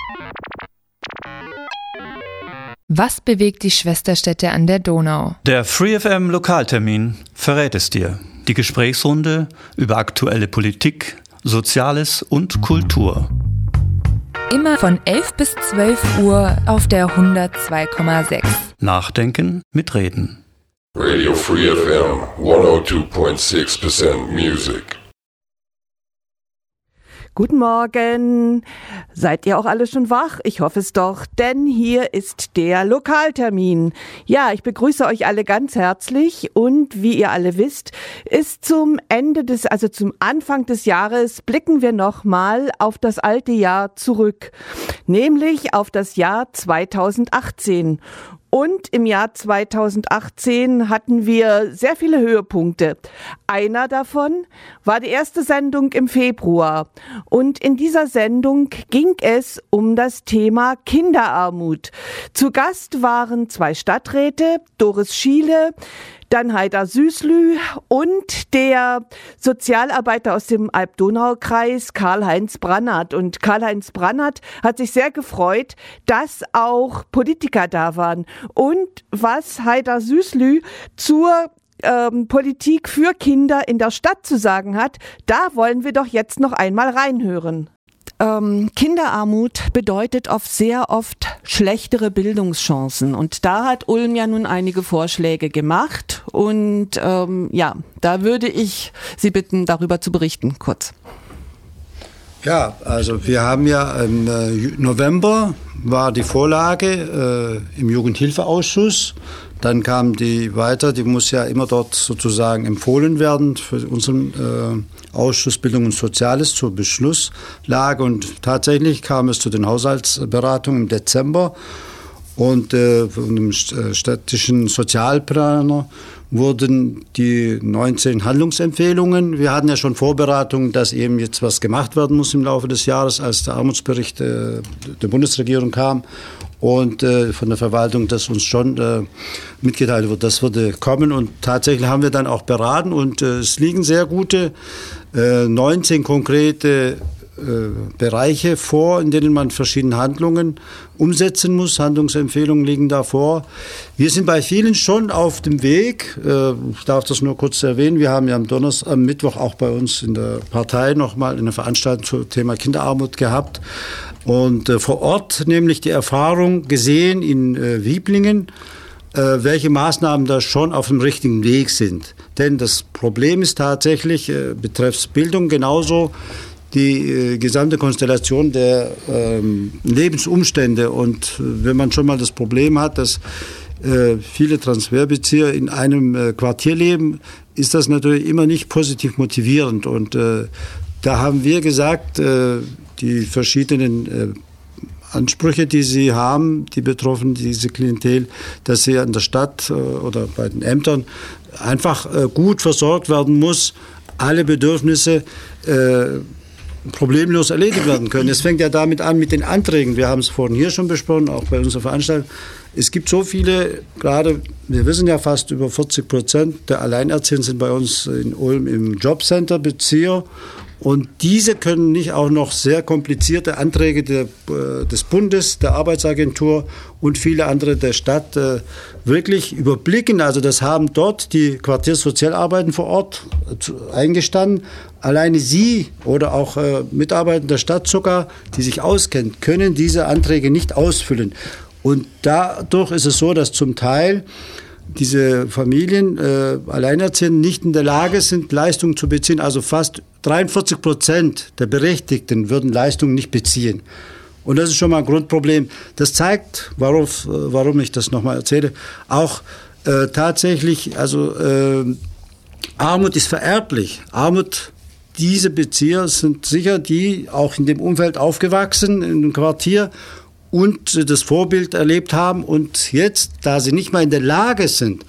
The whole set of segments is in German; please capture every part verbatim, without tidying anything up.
Was bewegt die Schwesterstädte an der Donau? Der Free F M Lokaltermin verrät es dir. Die Gesprächsrunde über aktuelle Politik, Soziales und Kultur. Immer von elf bis zwölf Uhr auf der hundertzwei Komma sechs. Nachdenken mit Reden. Radio Free F M hundertzwei Komma sechs Prozent Music. Guten Morgen. Seid ihr auch alle schon wach? Ich hoffe es doch, denn hier ist der Lokaltermin. Ja, ich begrüße euch alle ganz herzlich und wie ihr alle wisst, ist zum Ende des, also zum Anfang des Jahres blicken wir nochmal auf das alte Jahr zurück, nämlich auf das Jahr zweitausendachtzehn. Und im Jahr zweitausendachtzehn hatten wir sehr viele Höhepunkte. Einer davon war die erste Sendung im Februar. Und in dieser Sendung ging es um das Thema Kinderarmut. Zu Gast waren zwei Stadträte, Doris Schiele, dann Haidar Süßlü und der Sozialarbeiter aus dem Alb-Donau-Kreis Karl-Heinz Brannert. Und Karl-Heinz Brannert hat sich sehr gefreut, dass auch Politiker da waren. Und was Haidar Süßlü zur ähm, Politik für Kinder in der Stadt zu sagen hat, da wollen wir doch jetzt noch einmal reinhören. Ähm, Kinderarmut bedeutet oft sehr oft schlechtere Bildungschancen und da hat Ulm ja nun einige Vorschläge gemacht und ähm, ja, da würde ich Sie bitten, darüber zu berichten, kurz. Ja, also wir haben ja im äh, November war die Vorlage äh, im Jugendhilfeausschuss. Dann kam die weiter, die muss ja immer dort sozusagen empfohlen werden für unseren äh, Ausschuss Bildung und Soziales zur Beschlusslage. Und tatsächlich kam es zu den Haushaltsberatungen im Dezember. Und äh, von dem städtischen Sozialplaner wurden die neunzehn Handlungsempfehlungen. Wir hatten ja schon Vorbereitungen, dass eben jetzt was gemacht werden muss im Laufe des Jahres, als der Armutsbericht äh, der Bundesregierung kam und äh, von der Verwaltung, dass uns schon äh, mitgeteilt wird, das würde kommen. Und tatsächlich haben wir dann auch beraten und äh, es liegen sehr gute äh, neunzehn konkrete Bereiche vor, in denen man verschiedene Handlungen umsetzen muss. Handlungsempfehlungen liegen da vor. Wir sind bei vielen schon auf dem Weg. Ich darf das nur kurz erwähnen. Wir haben ja am Donnerstag, am Mittwoch auch bei uns in der Partei nochmal eine Veranstaltung zum Thema Kinderarmut gehabt. Und vor Ort nämlich die Erfahrung gesehen in Wieblingen, welche Maßnahmen da schon auf dem richtigen Weg sind. Denn das Problem ist tatsächlich, betreffs Bildung genauso, die äh, gesamte Konstellation der ähm, Lebensumstände. Und äh, wenn man schon mal das Problem hat, dass äh, viele Transferbezieher in einem äh, Quartier leben, ist das natürlich immer nicht positiv motivierend. Und äh, da haben wir gesagt, äh, die verschiedenen äh, Ansprüche, die sie haben, die Betroffenen, diese Klientel, dass sie an der Stadt äh, oder bei den Ämtern einfach äh, gut versorgt werden muss, alle Bedürfnisse äh, problemlos erledigt werden können. Es fängt ja damit an mit den Anträgen. Wir haben es vorhin hier schon besprochen, auch bei unserer Veranstaltung. Es gibt so viele, gerade, wir wissen ja fast über vierzig Prozent der Alleinerziehenden sind bei uns in Ulm im Jobcenter Bezieher. Und diese können nicht auch noch sehr komplizierte Anträge der, äh, des Bundes, der Arbeitsagentur und viele andere der Stadt äh, wirklich überblicken. Also das haben dort die Quartierssozialarbeiten vor Ort äh, eingestanden. Alleine sie oder auch äh, Mitarbeiter der Stadt sogar, die sich auskennen, können diese Anträge nicht ausfüllen. Und dadurch ist es so, dass zum Teil diese Familien, äh, Alleinerziehenden, nicht in der Lage sind, Leistungen zu beziehen. Also fast dreiundvierzig Prozent der Berechtigten würden Leistungen nicht beziehen. Und das ist schon mal ein Grundproblem. Das zeigt, warum, warum ich das nochmal erzähle, auch äh, tatsächlich, also äh, Armut ist vererblich. Armut, diese Bezieher sind sicher die auch in dem Umfeld aufgewachsen, in dem Quartier, und das Vorbild erlebt haben und jetzt, da sie nicht mal in der Lage sind,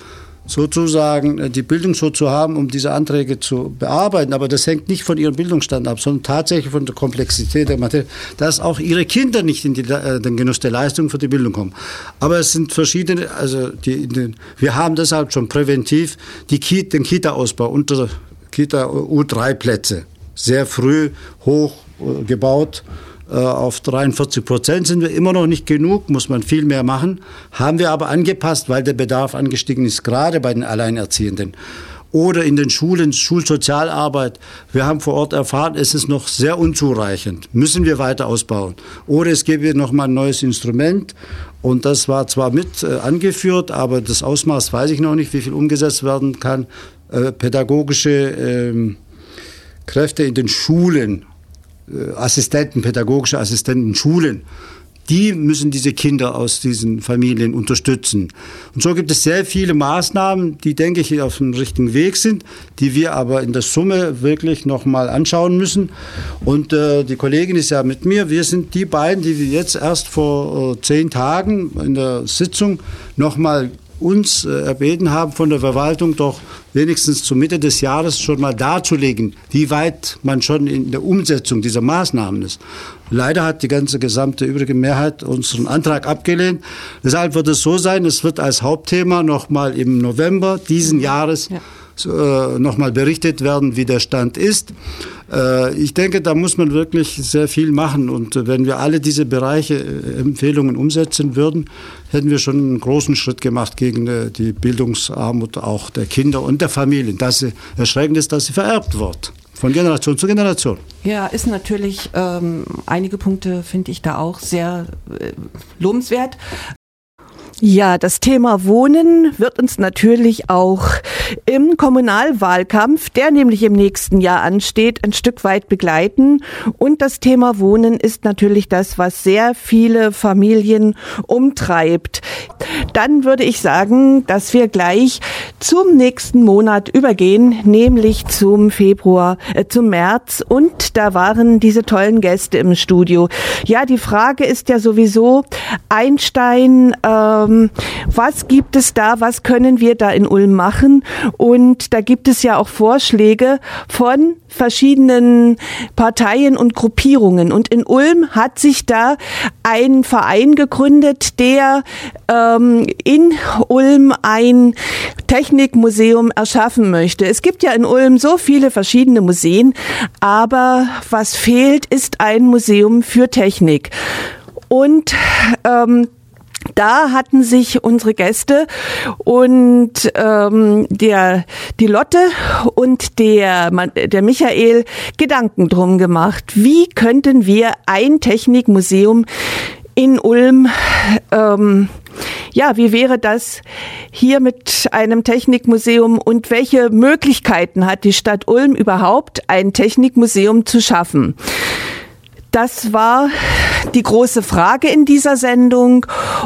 sozusagen die Bildung so zu haben, um diese Anträge zu bearbeiten, aber das hängt nicht von ihrem Bildungsstand ab, sondern tatsächlich von der Komplexität der Materie, dass auch ihre Kinder nicht in die, äh, den Genuss der Leistung für die Bildung kommen. Aber es sind verschiedene, also die, die, wir haben deshalb schon präventiv die Ki- den Kita-Ausbau unter Kita U drei Plätze sehr früh hoch äh, gebaut, Auf dreiundvierzig Prozent sind wir immer noch nicht genug, muss man viel mehr machen. Haben wir aber angepasst, weil der Bedarf angestiegen ist, gerade bei den Alleinerziehenden. Oder in den Schulen, Schulsozialarbeit. Wir haben vor Ort erfahren, es ist noch sehr unzureichend. Müssen wir weiter ausbauen. Oder es gäbe noch mal ein neues Instrument. Und das war zwar mit äh, angeführt, aber das Ausmaß weiß ich noch nicht, wie viel umgesetzt werden kann. Äh, pädagogische äh, Kräfte in den Schulen, äh, Assistenten, pädagogische Assistenten in Schulen. Die müssen diese Kinder aus diesen Familien unterstützen. Und so gibt es sehr viele Maßnahmen, die, denke ich, auf dem richtigen Weg sind, die wir aber in der Summe wirklich noch mal anschauen müssen. Und äh, die Kollegin ist ja mit mir. Wir sind die beiden, die wir jetzt erst vor äh, zehn Tagen in der Sitzung noch mal uns äh, erbeten haben von der Verwaltung, doch wenigstens zur Mitte des Jahres schon mal darzulegen, wie weit man schon in der Umsetzung dieser Maßnahmen ist. Leider hat die ganze gesamte übrige Mehrheit unseren Antrag abgelehnt. Deshalb wird es so sein, es wird als Hauptthema noch mal im November diesen Jahres ja. äh, noch mal berichtet werden, wie der Stand ist. Äh, ich denke, da muss man wirklich sehr viel machen. Und äh, wenn wir alle diese Bereiche, äh, Empfehlungen umsetzen würden, hätten wir schon einen großen Schritt gemacht gegen äh, die Bildungsarmut auch der Kinder und der Familien. Das erschreckend ist, dass sie vererbt wird. Von Generation zu Generation. Ja, ist natürlich, ähm, einige Punkte finde ich da auch sehr äh, lobenswert. Ja, das Thema Wohnen wird uns natürlich auch im Kommunalwahlkampf, der nämlich im nächsten Jahr ansteht, ein Stück weit begleiten. Und das Thema Wohnen ist natürlich das, was sehr viele Familien umtreibt. Dann würde ich sagen, dass wir gleich zum nächsten Monat übergehen, nämlich zum Februar, äh, zum März. Und da waren diese tollen Gäste im Studio. Ja, die Frage ist ja sowieso, Einstein, äh, was gibt es da, was können wir da in Ulm machen? Und da gibt es ja auch Vorschläge von verschiedenen Parteien und Gruppierungen. Und in Ulm hat sich da ein Verein gegründet, der ähm, in Ulm ein Technikmuseum erschaffen möchte. Es gibt ja in Ulm so viele verschiedene Museen, aber was fehlt, ist ein Museum für Technik. Und ähm, da hatten sich unsere Gäste und ähm, der die Lotte und der der Michael Gedanken drum gemacht, wie könnten wir ein Technikmuseum in Ulm, ähm, ja, wie wäre das hier mit einem Technikmuseum und welche Möglichkeiten hat die Stadt Ulm überhaupt, ein Technikmuseum zu schaffen? Das war die große Frage in dieser Sendung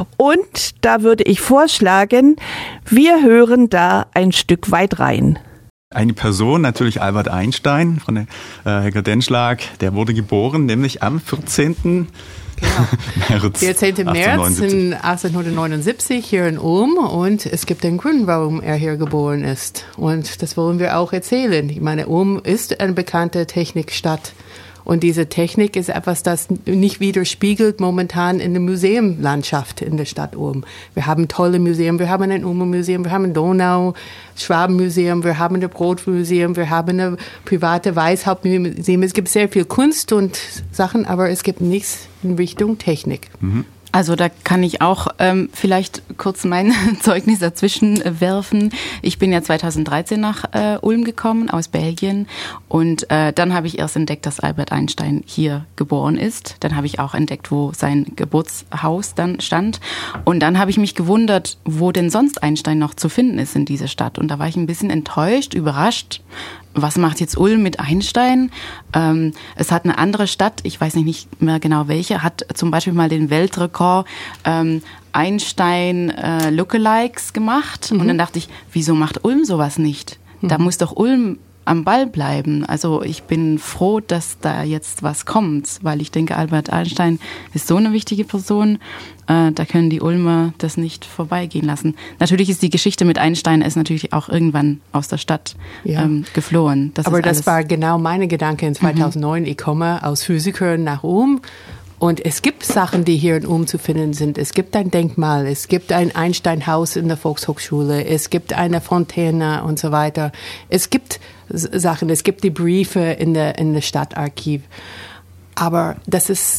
und da würde ich vorschlagen, wir hören da ein Stück weit rein. Eine Person, natürlich Albert Einstein von der äh, Helga Denschlag, der wurde geboren, nämlich am vierzehnten Genau. März, vierzehnten März achtzehnhundertneunundsiebzig hier in Ulm und es gibt einen Grund, warum er hier geboren ist und das wollen wir auch erzählen. Ich meine, Ulm ist eine bekannte Technikstadt. Und diese Technik ist etwas, das nicht widerspiegelt momentan in der Museumlandschaft in der Stadt Ulm. Wir haben tolle Museen, wir haben ein Ulmer Museum, wir haben ein Donau-Schwaben-Museum, wir haben ein Brotmuseum, wir haben ein private Weishauptmuseum. Es gibt sehr viel Kunst und Sachen, aber es gibt nichts in Richtung Technik. Mhm. Also da kann ich auch ähm, vielleicht kurz mein Zeugnis dazwischen äh, werfen. Ich bin ja zweitausenddreizehn nach äh, Ulm gekommen aus Belgien und äh, dann habe ich erst entdeckt, dass Albert Einstein hier geboren ist. Dann habe ich auch entdeckt, wo sein Geburtshaus dann stand und dann habe ich mich gewundert, wo denn sonst Einstein noch zu finden ist in dieser Stadt und da war ich ein bisschen enttäuscht, überrascht. Was macht jetzt Ulm mit Einstein? Ähm, es hat eine andere Stadt, ich weiß nicht, nicht mehr genau welche, hat zum Beispiel mal den Weltrekord ähm, Einstein äh, Lookalikes gemacht. Mhm. Und dann dachte ich, wieso macht Ulm sowas nicht? Mhm. Da muss doch Ulm am Ball bleiben. Also ich bin froh, dass da jetzt was kommt, weil ich denke, Albert Einstein ist so eine wichtige Person, äh, da können die Ulmer das nicht vorbeigehen lassen. Natürlich ist die Geschichte mit Einstein ist natürlich auch irgendwann aus der Stadt ja. ähm, geflohen. Das Aber ist das war genau meine Gedanke in zweitausendneun. Mhm. Ich komme aus Physikern nach Ulm. Und es gibt Sachen, die hier in Ulm zu finden sind. Es gibt ein Denkmal, es gibt ein Einstein-Haus in der Volkshochschule, es gibt eine Fontäne und so weiter. Es gibt Sachen, es gibt die Briefe in der, in der Stadtarchiv. Aber das ist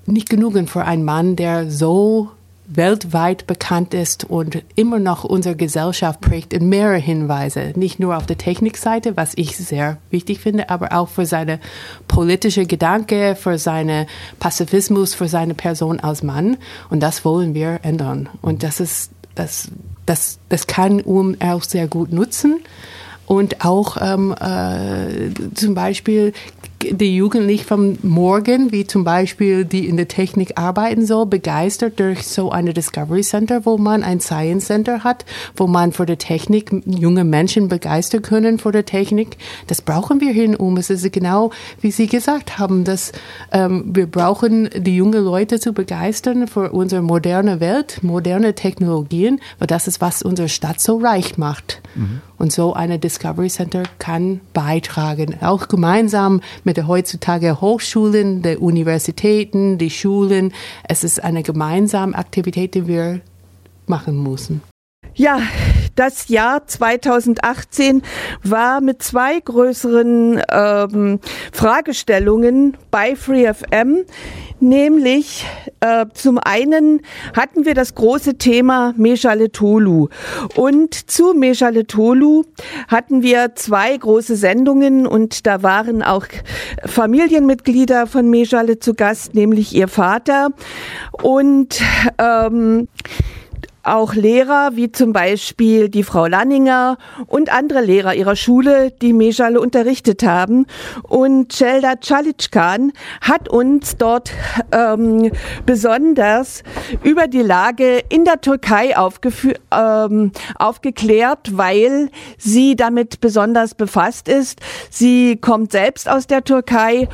nicht genügend für einen Mann, der so weltweit bekannt ist und immer noch unsere Gesellschaft prägt in mehrere Hinweise. Nicht nur auf der Technikseite, was ich sehr wichtig finde, aber auch für seine politische Gedanke, für seinen Pazifismus, für seine Person als Mann. Und das wollen wir ändern. Und das ist, das, das, das kann Ulm auch sehr gut nutzen. Und auch ähm, äh, zum Beispiel die Jugendlichen von morgen, wie zum Beispiel die in der Technik arbeiten soll, begeistert durch so eine Discovery Center, wo man ein Science Center hat, wo man für die Technik junge Menschen begeistern können für die Technik. Das brauchen wir hier in Ulm. Es ist genau, wie Sie gesagt haben, dass ähm, wir brauchen die jungen Leute zu begeistern für unsere moderne Welt, moderne Technologien, weil das ist, was unsere Stadt so reich macht. Mhm. Und so eine Discovery Center kann beitragen, auch gemeinsam mit der heutzutage Hochschulen, der Universitäten, die Schulen. Es ist eine gemeinsame Aktivität, die wir machen müssen. Ja, das Jahr zweitausendachtzehn war mit zwei größeren ähm, Fragestellungen bei Free F M. Nämlich äh, zum einen hatten wir das große Thema Meschale Tolu. Und zu Meschale Tolu hatten wir zwei große Sendungen und da waren auch Familienmitglieder von Meschale zu Gast, nämlich ihr Vater und ähm, auch Lehrer, wie zum Beispiel die Frau Lanninger und andere Lehrer ihrer Schule, die Meschale unterrichtet haben. Und Celda Calitschkan hat uns dort ähm, besonders über die Lage in der Türkei aufgefü- ähm, aufgeklärt, weil sie damit besonders befasst ist. Sie kommt selbst aus der Türkei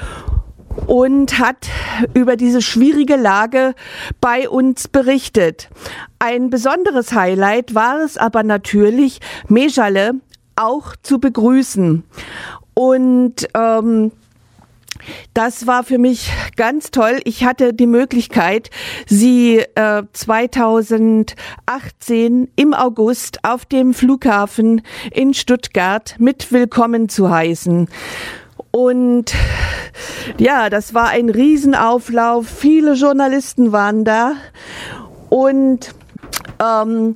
und hat über diese schwierige Lage bei uns berichtet. Ein besonderes Highlight war es aber natürlich, Meschale auch zu begrüßen. Und ähm, das war für mich ganz toll. Ich hatte die Möglichkeit, sie äh, zweitausendachtzehn im August auf dem Flughafen in Stuttgart mit willkommen zu heißen. Und ja, das war ein Riesenauflauf. Viele Journalisten waren da. Und ähm,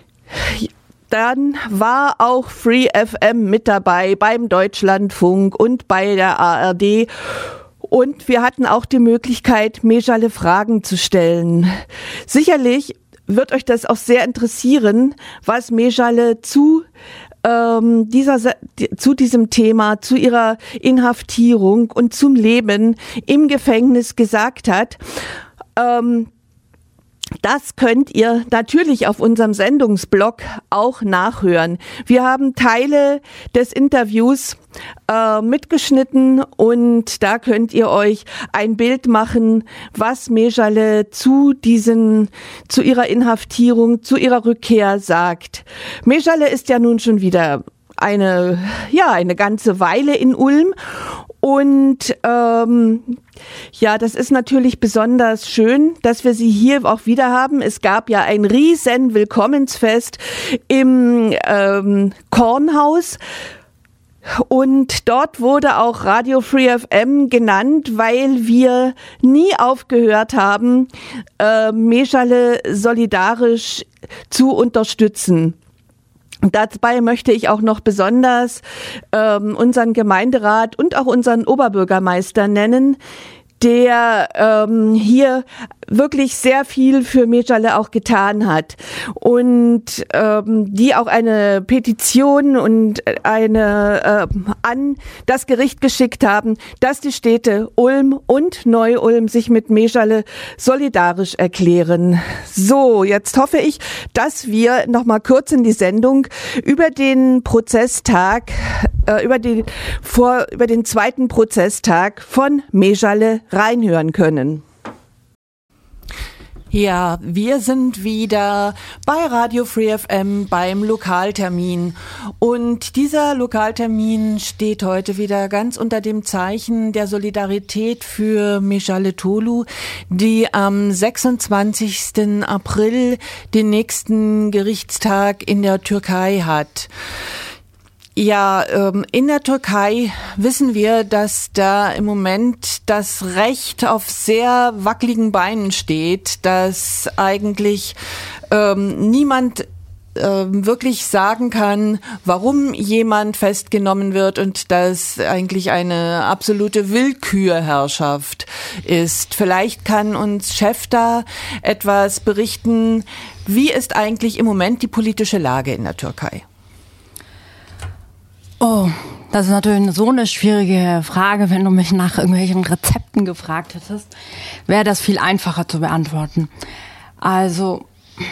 dann war auch Free F M mit dabei beim Deutschlandfunk und bei der A R D. Und wir hatten auch die Möglichkeit, Meschale Fragen zu stellen. Sicherlich wird euch das auch sehr interessieren, was Meschale zu Ähm, dieser, zu diesem Thema, zu ihrer Inhaftierung und zum Leben im Gefängnis gesagt hat. Ähm, Das könnt ihr natürlich auf unserem Sendungsblog auch nachhören. Wir haben Teile des Interviews äh, mitgeschnitten und da könnt ihr euch ein Bild machen, was Meschale zu diesen, zu ihrer Inhaftierung, zu ihrer Rückkehr sagt. Meschale ist ja nun schon wieder eine, ja, eine ganze Weile in Ulm. Und ähm, ja, das ist natürlich besonders schön, dass wir sie hier auch wieder haben. Es gab ja ein riesen Willkommensfest im ähm, Kornhaus. Und dort wurde auch Radio Free F M genannt, weil wir nie aufgehört haben, äh, Meschale solidarisch zu unterstützen. Und dabei möchte ich auch noch besonders ähm, unseren Gemeinderat und auch unseren Oberbürgermeister nennen, der ähm, hier wirklich sehr viel für Meschale auch getan hat und ähm, die auch eine Petition und eine äh, an das Gericht geschickt haben, dass die Städte Ulm und Neu-Ulm sich mit Meschale solidarisch erklären. So, jetzt hoffe ich, dass wir noch mal kurz in die Sendung über den Prozesstag, äh, über den vor über den zweiten Prozesstag von Meschale reinhören können. Ja, wir sind wieder bei Radio Free F M beim Lokaltermin und dieser Lokaltermin steht heute wieder ganz unter dem Zeichen der Solidarität für Meschale Tolu, die am sechsundzwanzigsten April den nächsten Gerichtstag in der Türkei hat. Ja, ähm, in der Türkei wissen wir, dass da im Moment das Recht auf sehr wackeligen Beinen steht, dass eigentlich ähm, niemand ähm, wirklich sagen kann, warum jemand festgenommen wird und dass eigentlich eine absolute Willkürherrschaft ist. Vielleicht kann uns Şefta etwas berichten, wie ist eigentlich im Moment die politische Lage in der Türkei? Oh, das ist natürlich so eine schwierige Frage. Wenn du mich nach irgendwelchen Rezepten gefragt hättest, wäre das viel einfacher zu beantworten. Also,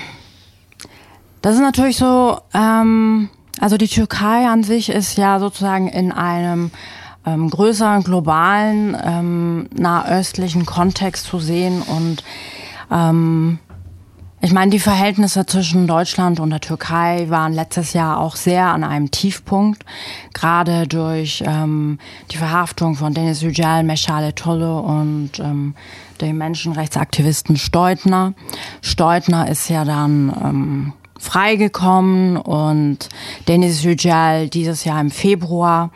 das ist natürlich so, ähm, also die Türkei an sich ist ja sozusagen in einem ähm, größeren, globalen, ähm, nahöstlichen Kontext zu sehen und ähm, ich meine, die Verhältnisse zwischen Deutschland und der Türkei waren letztes Jahr auch sehr an einem Tiefpunkt, gerade durch ähm, die Verhaftung von Deniz Yücel, Meşale Tolu und ähm, dem Menschenrechtsaktivisten Steudner. Steudner ist ja dann ähm, freigekommen und Deniz Yücel dieses Jahr im Februar.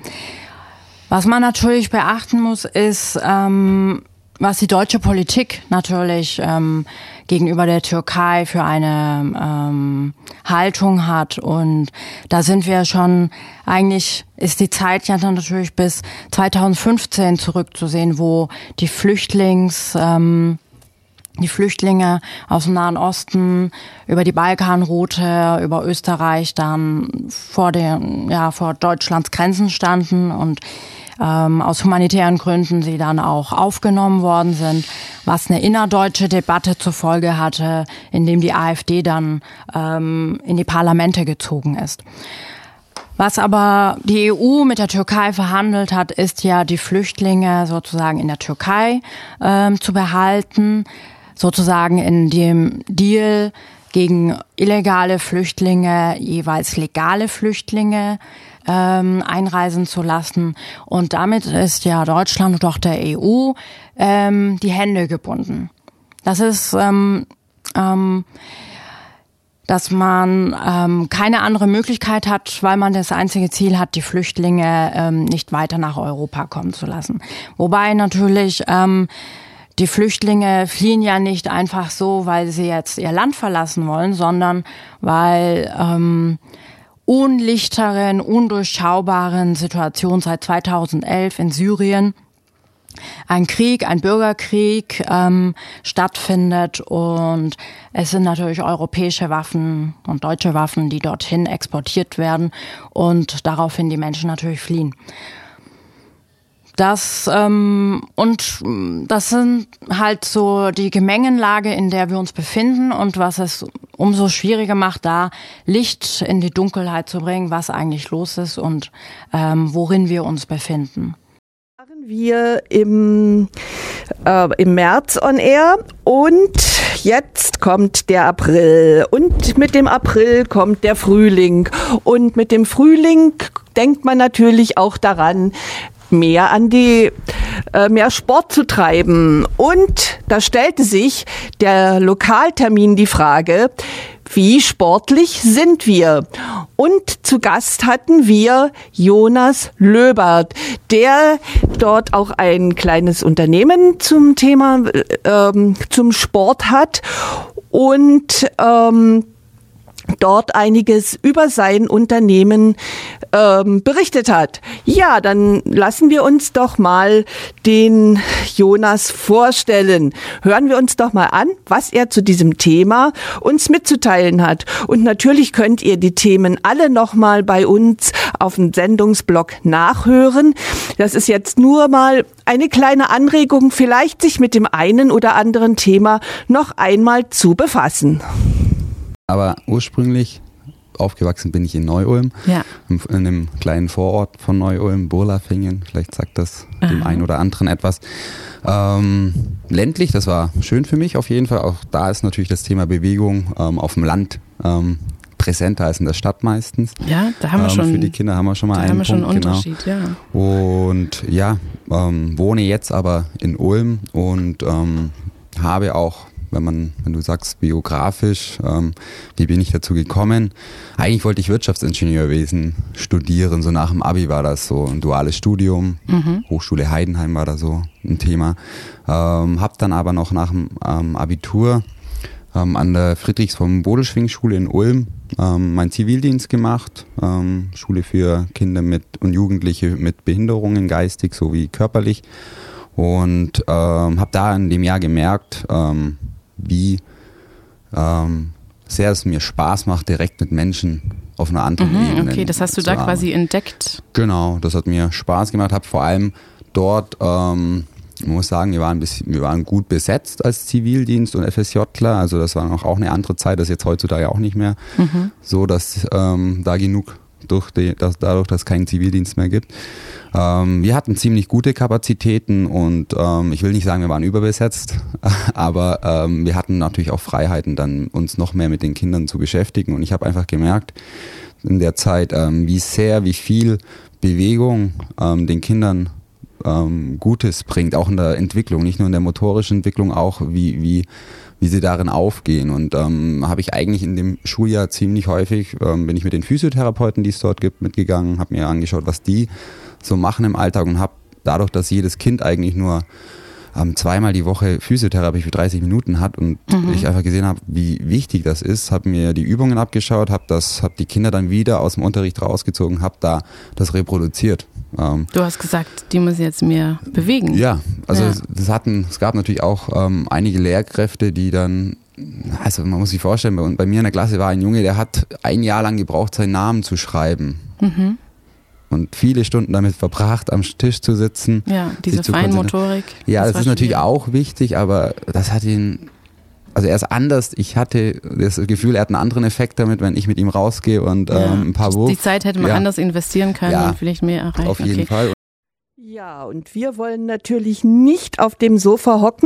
Was man natürlich beachten muss, ist, ähm, was die deutsche Politik natürlich ähm, gegenüber der Türkei für eine ähm, Haltung hat. Und da sind wir schon, eigentlich ist die Zeit ja dann natürlich bis zweitausendfünfzehn zurückzusehen, wo die Flüchtlings... Ähm, die Flüchtlinge aus dem Nahen Osten über die Balkanroute, über Österreich dann vor den, ja, vor Deutschlands Grenzen standen und ähm, aus humanitären Gründen sie dann auch aufgenommen worden sind, was eine innerdeutsche Debatte zur Folge hatte, indem die AfD dann ähm, in die Parlamente gezogen ist. Was aber die E U mit der Türkei verhandelt hat, ist ja, die Flüchtlinge sozusagen in der Türkei ähm, zu behalten, sozusagen in dem Deal gegen illegale Flüchtlinge jeweils legale Flüchtlinge ähm, einreisen zu lassen. Und damit ist ja Deutschland und auch der E U ähm, die Hände gebunden. Das ist, ähm, ähm, dass man ähm, keine andere Möglichkeit hat, weil man das einzige Ziel hat, die Flüchtlinge ähm, nicht weiter nach Europa kommen zu lassen. Wobei natürlich ähm, die Flüchtlinge fliehen ja nicht einfach so, weil sie jetzt ihr Land verlassen wollen, sondern weil ähm, unlichteren, undurchschaubaren Situation seit zweitausendelf in Syrien ein Krieg, ein Bürgerkrieg ähm, stattfindet und es sind natürlich europäische Waffen und deutsche Waffen, die dorthin exportiert werden und daraufhin die Menschen natürlich fliehen. Das ähm, und das sind halt so die Gemengenlage, in der wir uns befinden und was es umso schwieriger macht, da Licht in die Dunkelheit zu bringen, was eigentlich los ist und ähm, worin wir uns befinden. Wir im, äh, im März on Air und jetzt kommt der April und mit dem April kommt der Frühling und mit dem Frühling denkt man natürlich auch daran, mehr an die, äh, mehr Sport zu treiben. Und da stellte sich der Lokaltermin die Frage, wie sportlich sind wir? Und zu Gast hatten wir Jonas Löbert, der dort auch ein kleines Unternehmen zum Thema, ähm, zum Sport hat und ähm, dort einiges über sein Unternehmen ähm, berichtet hat. Ja, dann lassen wir uns doch mal den Jonas vorstellen. Hören wir uns doch mal an, was er zu diesem Thema uns mitzuteilen hat. Und natürlich könnt ihr die Themen alle noch mal bei uns auf dem Sendungsblog nachhören. Das ist jetzt nur mal eine kleine Anregung, vielleicht sich mit dem einen oder anderen Thema noch einmal zu befassen. Aber ursprünglich aufgewachsen bin ich in Neu-Ulm, ja. in einem kleinen Vorort von Neu-Ulm, Burlafingen. Vielleicht sagt das Aha. dem einen oder anderen etwas. Ähm, ländlich, das war schön für mich auf jeden Fall. Auch da ist natürlich das Thema Bewegung ähm, auf dem Land ähm, präsenter als in der Stadt meistens. Ja, da haben wir ähm, schon. Für die Kinder haben wir schon mal einen Punkt. Da haben wir schon einen Unterschied, genau. ja. Und ja, ähm, wohne jetzt aber in Ulm und ähm, habe auch wenn man, wenn du sagst biografisch, ähm, wie bin ich dazu gekommen? Eigentlich wollte ich Wirtschaftsingenieurwesen studieren, so nach dem Abi war das so ein duales Studium, mhm. Hochschule Heidenheim war da so ein Thema. Ähm, hab dann aber noch nach dem ähm, Abitur ähm, an der Friedrichs-von-Bodelschwing-Schule in Ulm ähm, meinen Zivildienst gemacht, ähm, Schule für Kinder mit und Jugendliche mit Behinderungen, geistig sowie körperlich. Und ähm, habe da in dem Jahr gemerkt, ähm, wie ähm, sehr es mir Spaß macht, direkt mit Menschen auf einer anderen mhm, Ebene. Okay, das hast du da quasi entdeckt. Genau, das hat mir Spaß gemacht. Habe vor allem dort, ähm, man muss sagen, wir waren, bisschen, wir waren gut besetzt als Zivildienst und FSJler. Also das war noch auch eine andere Zeit, das ist jetzt heutzutage auch nicht mehr mhm. so, dass ähm, da genug durch die, dass, dadurch, dass es keinen Zivildienst mehr gibt. Ähm, wir hatten ziemlich gute Kapazitäten und ähm, ich will nicht sagen, wir waren überbesetzt, aber ähm, wir hatten natürlich auch Freiheiten, dann uns noch mehr mit den Kindern zu beschäftigen. Und ich habe einfach gemerkt in der Zeit, ähm, wie sehr, wie viel Bewegung ähm, den Kindern ähm, Gutes bringt, auch in der Entwicklung, nicht nur in der motorischen Entwicklung, auch wie, wie wie sie darin aufgehen. Und ähm, habe ich eigentlich in dem Schuljahr ziemlich häufig, ähm, bin ich mit den Physiotherapeuten, die es dort gibt, mitgegangen, habe mir angeschaut, was die so machen im Alltag und habe dadurch, dass jedes Kind eigentlich nur ähm, zweimal die Woche Physiotherapie für dreißig Minuten hat und mhm. ich einfach gesehen habe, wie wichtig das ist, habe mir die Übungen abgeschaut, habe das, habe die Kinder dann wieder aus dem Unterricht rausgezogen, habe da das reproduziert. Ähm, du hast gesagt, die müssen jetzt mehr bewegen. Ja, also ja. Es, das hatten, es gab natürlich auch ähm, einige Lehrkräfte, die dann, also man muss sich vorstellen, bei, bei mir in der Klasse war ein Junge, der hat ein Jahr lang gebraucht, seinen Namen zu schreiben. Mhm. Und viele Stunden damit verbracht, am Tisch zu sitzen. Ja, diese Feinmotorik. Ja, das, das ist natürlich auch wichtig, aber das hat ihn, also er ist anders. Ich hatte das Gefühl, er hat einen anderen Effekt damit, wenn ich mit ihm rausgehe und ja, ähm, ein paar Wurf. Die Zeit hätte man ja. anders investieren können ja, und vielleicht mehr erreichen. Auf jeden okay. Fall. Ja, und wir wollen natürlich nicht auf dem Sofa hocken,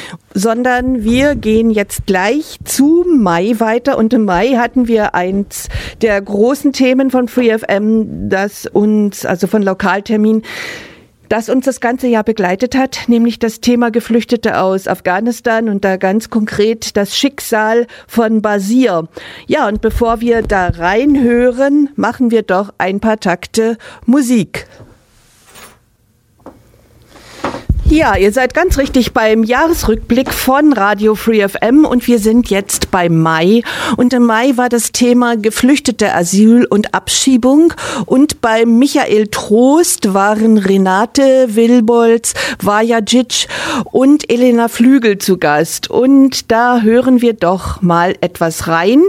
sondern wir gehen jetzt gleich zu Mai weiter. Und im Mai hatten wir eins der großen Themen von Free F M, das uns, also von Lokaltermin, das uns das ganze Jahr begleitet hat, nämlich das Thema Geflüchtete aus Afghanistan und da ganz konkret das Schicksal von Basir. Ja, und bevor wir da reinhören, machen wir doch ein paar Takte Musik. Ja, ihr seid ganz richtig beim Jahresrückblick von Radio Free F M und wir sind jetzt beim Mai. Und im Mai war das Thema geflüchtete Asyl und Abschiebung. Und bei Michael Trost waren Renate Wilbolz, Vajacic und Elena Flügel zu Gast. Und da hören wir doch mal etwas rein.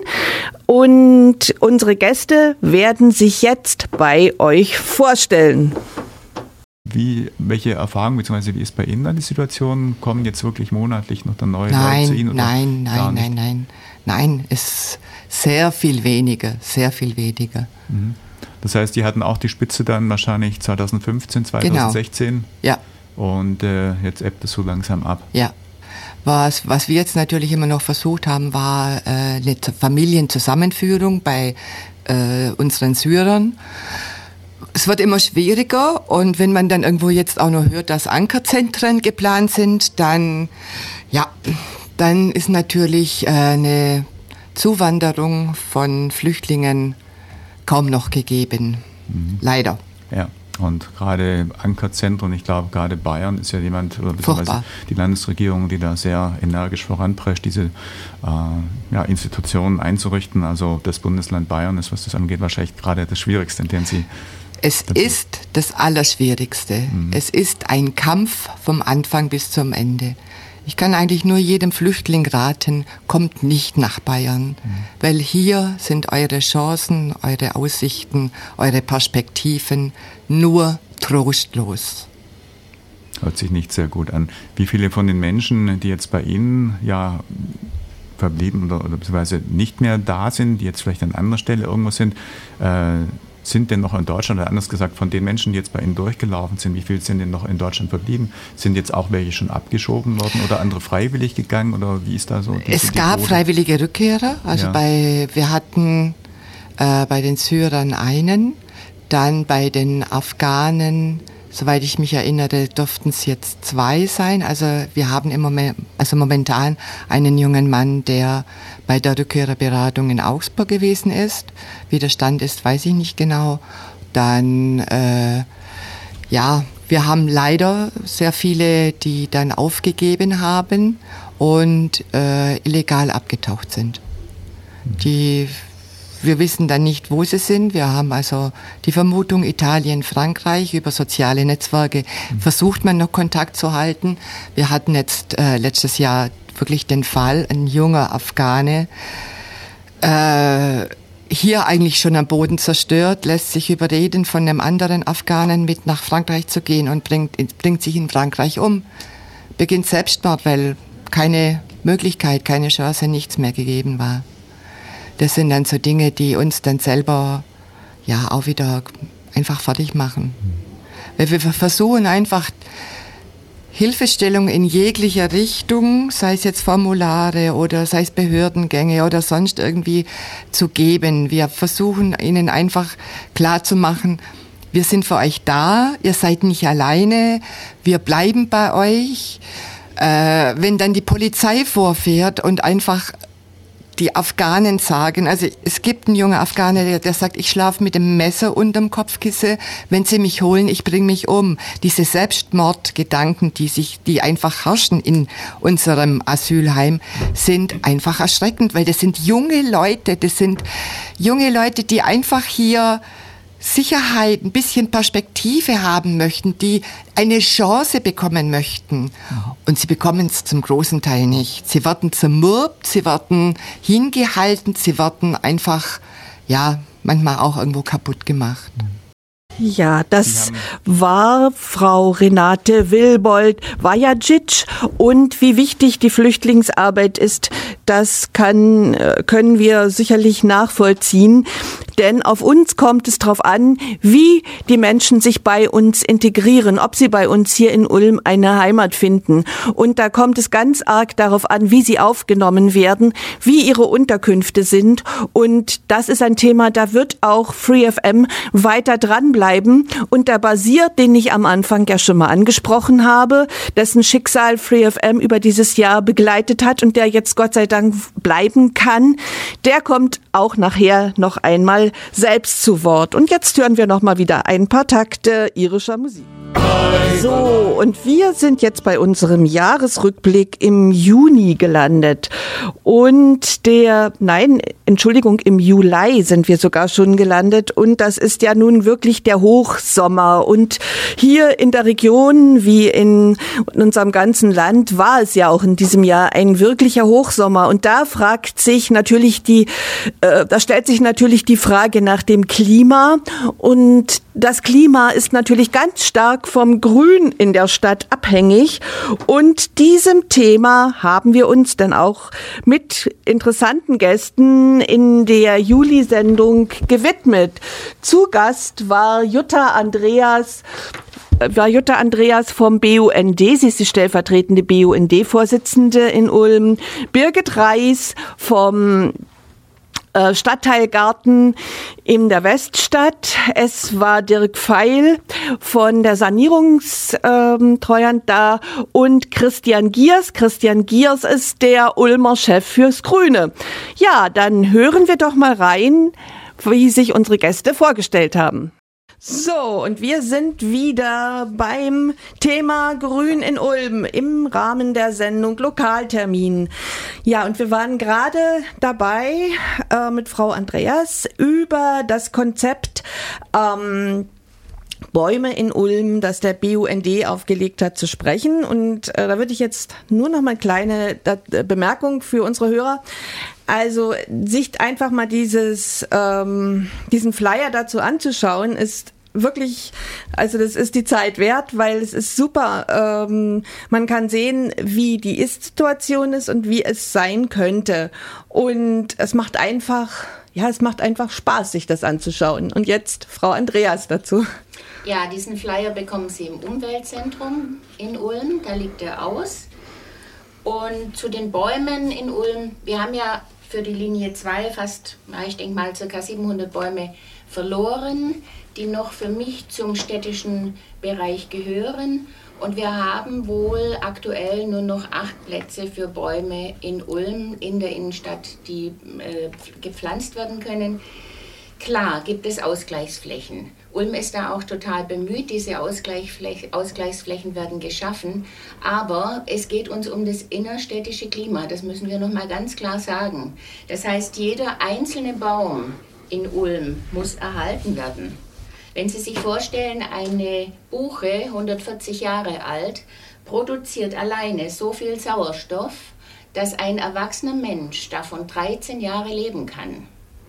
Und unsere Gäste werden sich jetzt bei euch vorstellen. Wie, welche Erfahrungen, beziehungsweise wie ist bei Ihnen dann die Situation? Kommen jetzt wirklich monatlich noch dann neue nein, Leute zu Ihnen? Oder nein, nein, nein, nein, nein, ist sehr viel weniger, sehr viel weniger. Mhm. Das heißt, die hatten auch die Spitze dann wahrscheinlich zwanzig fünfzehn, zwanzig sechzehn? Genau. Ja. Und äh, jetzt ebbt es so langsam ab. Ja. Was, was wir jetzt natürlich immer noch versucht haben, war äh, eine Familienzusammenführung bei äh, unseren Syrern. Es wird immer schwieriger und wenn man dann irgendwo jetzt auch noch hört, dass Ankerzentren geplant sind, dann, ja, dann ist natürlich äh, eine Zuwanderung von Flüchtlingen kaum noch gegeben. Mhm. Leider. Ja. Und gerade Ankerzentren, ich glaube gerade Bayern ist ja jemand, oder beziehungsweise die Landesregierung, die da sehr energisch voranprescht, diese äh, ja, Institutionen einzurichten. Also das Bundesland Bayern ist, was das angeht, wahrscheinlich gerade das Schwierigste, in dem Sie... Es ist das Allerschwierigste. Mhm. Es ist ein Kampf vom Anfang bis zum Ende. Ich kann eigentlich nur jedem Flüchtling raten, kommt nicht nach Bayern, mhm. weil hier sind eure Chancen, eure Aussichten, eure Perspektiven nur trostlos. Hört sich nicht sehr gut an. Wie viele von den Menschen, die jetzt bei Ihnen ja verblieben oder, oder beziehungsweise nicht mehr da sind, die jetzt vielleicht an anderer Stelle irgendwo sind, äh, sind denn noch in Deutschland, oder anders gesagt, von den Menschen, die jetzt bei Ihnen durchgelaufen sind, wie viele sind denn noch in Deutschland verblieben? Sind jetzt auch welche schon abgeschoben worden oder andere freiwillig gegangen? Oder wie ist da so? Es die gab Quote? Freiwillige Rückkehrer. Also ja. bei, wir hatten äh, bei den Syrern einen, dann bei den Afghanen Soweit ich mich erinnere, dürften es jetzt zwei sein. Also wir haben im Moment, also momentan einen jungen Mann, der bei der Rückkehrerberatung in Augsburg gewesen ist. Wie der Stand ist, weiß ich nicht genau. Dann, äh, ja, wir haben leider sehr viele, die dann aufgegeben haben und äh, illegal abgetaucht sind. Die Wir wissen dann nicht, wo sie sind. Wir haben also die Vermutung, Italien, Frankreich, über soziale Netzwerke versucht man noch Kontakt zu halten. Wir hatten jetzt äh, letztes Jahr wirklich den Fall, ein junger Afghane, äh, hier eigentlich schon am Boden zerstört, lässt sich überreden, von einem anderen Afghanen mit nach Frankreich zu gehen und bringt, bringt sich in Frankreich um. Beginnt Selbstmord, weil keine Möglichkeit, keine Chance, nichts mehr gegeben war. Das sind dann so Dinge, die uns dann selber ja auch wieder einfach fertig machen. Weil wir versuchen einfach Hilfestellung in jeglicher Richtung, sei es jetzt Formulare oder sei es Behördengänge oder sonst irgendwie zu geben. Wir versuchen ihnen einfach klarzumachen, wir sind für euch da, ihr seid nicht alleine, wir bleiben bei euch. Äh, wenn dann die Polizei vorfährt und einfach die Afghanen sagen, also es gibt einen jungen Afghaner, der, der sagt, ich schlafe mit dem Messer unterm Kopfkissen, wenn sie mich holen, ich bringe mich um. Diese Selbstmordgedanken, die sich, die einfach herrschen in unserem Asylheim, sind einfach erschreckend, weil das sind junge Leute, das sind junge Leute, die einfach hier Sicherheit, ein bisschen Perspektive haben möchten, die eine Chance bekommen möchten. Und sie bekommen es zum großen Teil nicht. Sie werden zermürbt, sie werden hingehalten, sie werden einfach, ja, manchmal auch irgendwo kaputt gemacht. Ja, das war Frau Renate Wilbold-Vajacic. Und wie wichtig die Flüchtlingsarbeit ist, das kann, können wir sicherlich nachvollziehen. Denn auf uns kommt es darauf an, wie die Menschen sich bei uns integrieren, ob sie bei uns hier in Ulm eine Heimat finden. Und da kommt es ganz arg darauf an, wie sie aufgenommen werden, wie ihre Unterkünfte sind. Und das ist ein Thema, da wird auch Free F M weiter dranbleiben. Und der Basir, den ich am Anfang ja schon mal angesprochen habe, dessen Schicksal Free F M über dieses Jahr begleitet hat und der jetzt Gott sei Dank bleiben kann, der kommt auch nachher noch einmal selbst zu Wort. Und jetzt hören wir noch mal wieder ein paar Takte irischer Musik. So, und wir sind jetzt bei unserem Jahresrückblick im Juni gelandet. Und der, nein, Entschuldigung, im Juli sind wir sogar schon gelandet. Und das ist ja nun wirklich der Hochsommer. Und hier in der Region, wie in unserem ganzen Land, war es ja auch in diesem Jahr ein wirklicher Hochsommer. Und da fragt sich natürlich die, äh, da stellt sich natürlich die Frage nach dem Klima. Und das Klima ist natürlich ganz stark vom Grün in der Stadt abhängig. Und diesem Thema haben wir uns dann auch mit interessanten Gästen in der Juli-Sendung gewidmet. Zu Gast war Jutta Andreas, war Jutta Andreas vom B U N D. Sie ist die stellvertretende B U N D-Vorsitzende in Ulm. Birgit Reis vom Stadtteilgarten in der Weststadt. Es war Dirk Pfeil von der Sanierungstreuhand da und Christian Giers. Christian Giers ist der Ulmer Chef fürs Grüne. Ja, dann hören wir doch mal rein, wie sich unsere Gäste vorgestellt haben. So, und wir sind wieder beim Thema Grün in Ulm im Rahmen der Sendung Lokaltermin. Ja, und wir waren gerade dabei, äh, mit Frau Andreas über das Konzept ähm, Bäume in Ulm, das der B U N D aufgelegt hat, zu sprechen. Und äh, da würde ich jetzt nur noch mal eine kleine äh, Bemerkung für unsere Hörer. Also sich einfach mal dieses ähm, diesen Flyer dazu anzuschauen, ist wirklich, also das ist die Zeit wert, weil es ist super. Ähm, man kann sehen, wie die Ist-Situation ist und wie es sein könnte. Und es macht einfach, ja, es macht einfach Spaß, sich das anzuschauen. Und jetzt Frau Andreas dazu. Ja, diesen Flyer bekommen Sie im Umweltzentrum in Ulm, da liegt er aus. Und zu den Bäumen in Ulm, wir haben ja für die Linie zwei fast, ich denke mal, ca. siebenhundert Bäume verloren, die noch für mich zum städtischen Bereich gehören. Und wir haben wohl aktuell nur noch acht Plätze für Bäume in Ulm, in der Innenstadt, die äh, gepflanzt werden können. Klar gibt es Ausgleichsflächen. Ulm ist da auch total bemüht, diese Ausgleichsflächen, Ausgleichsflächen werden geschaffen. Aber es geht uns um das innerstädtische Klima, das müssen wir noch mal ganz klar sagen. Das heißt, jeder einzelne Baum in Ulm muss erhalten werden. Wenn Sie sich vorstellen, eine Buche, hundertvierzig Jahre alt, produziert alleine so viel Sauerstoff, dass ein erwachsener Mensch davon dreizehn Jahre leben kann.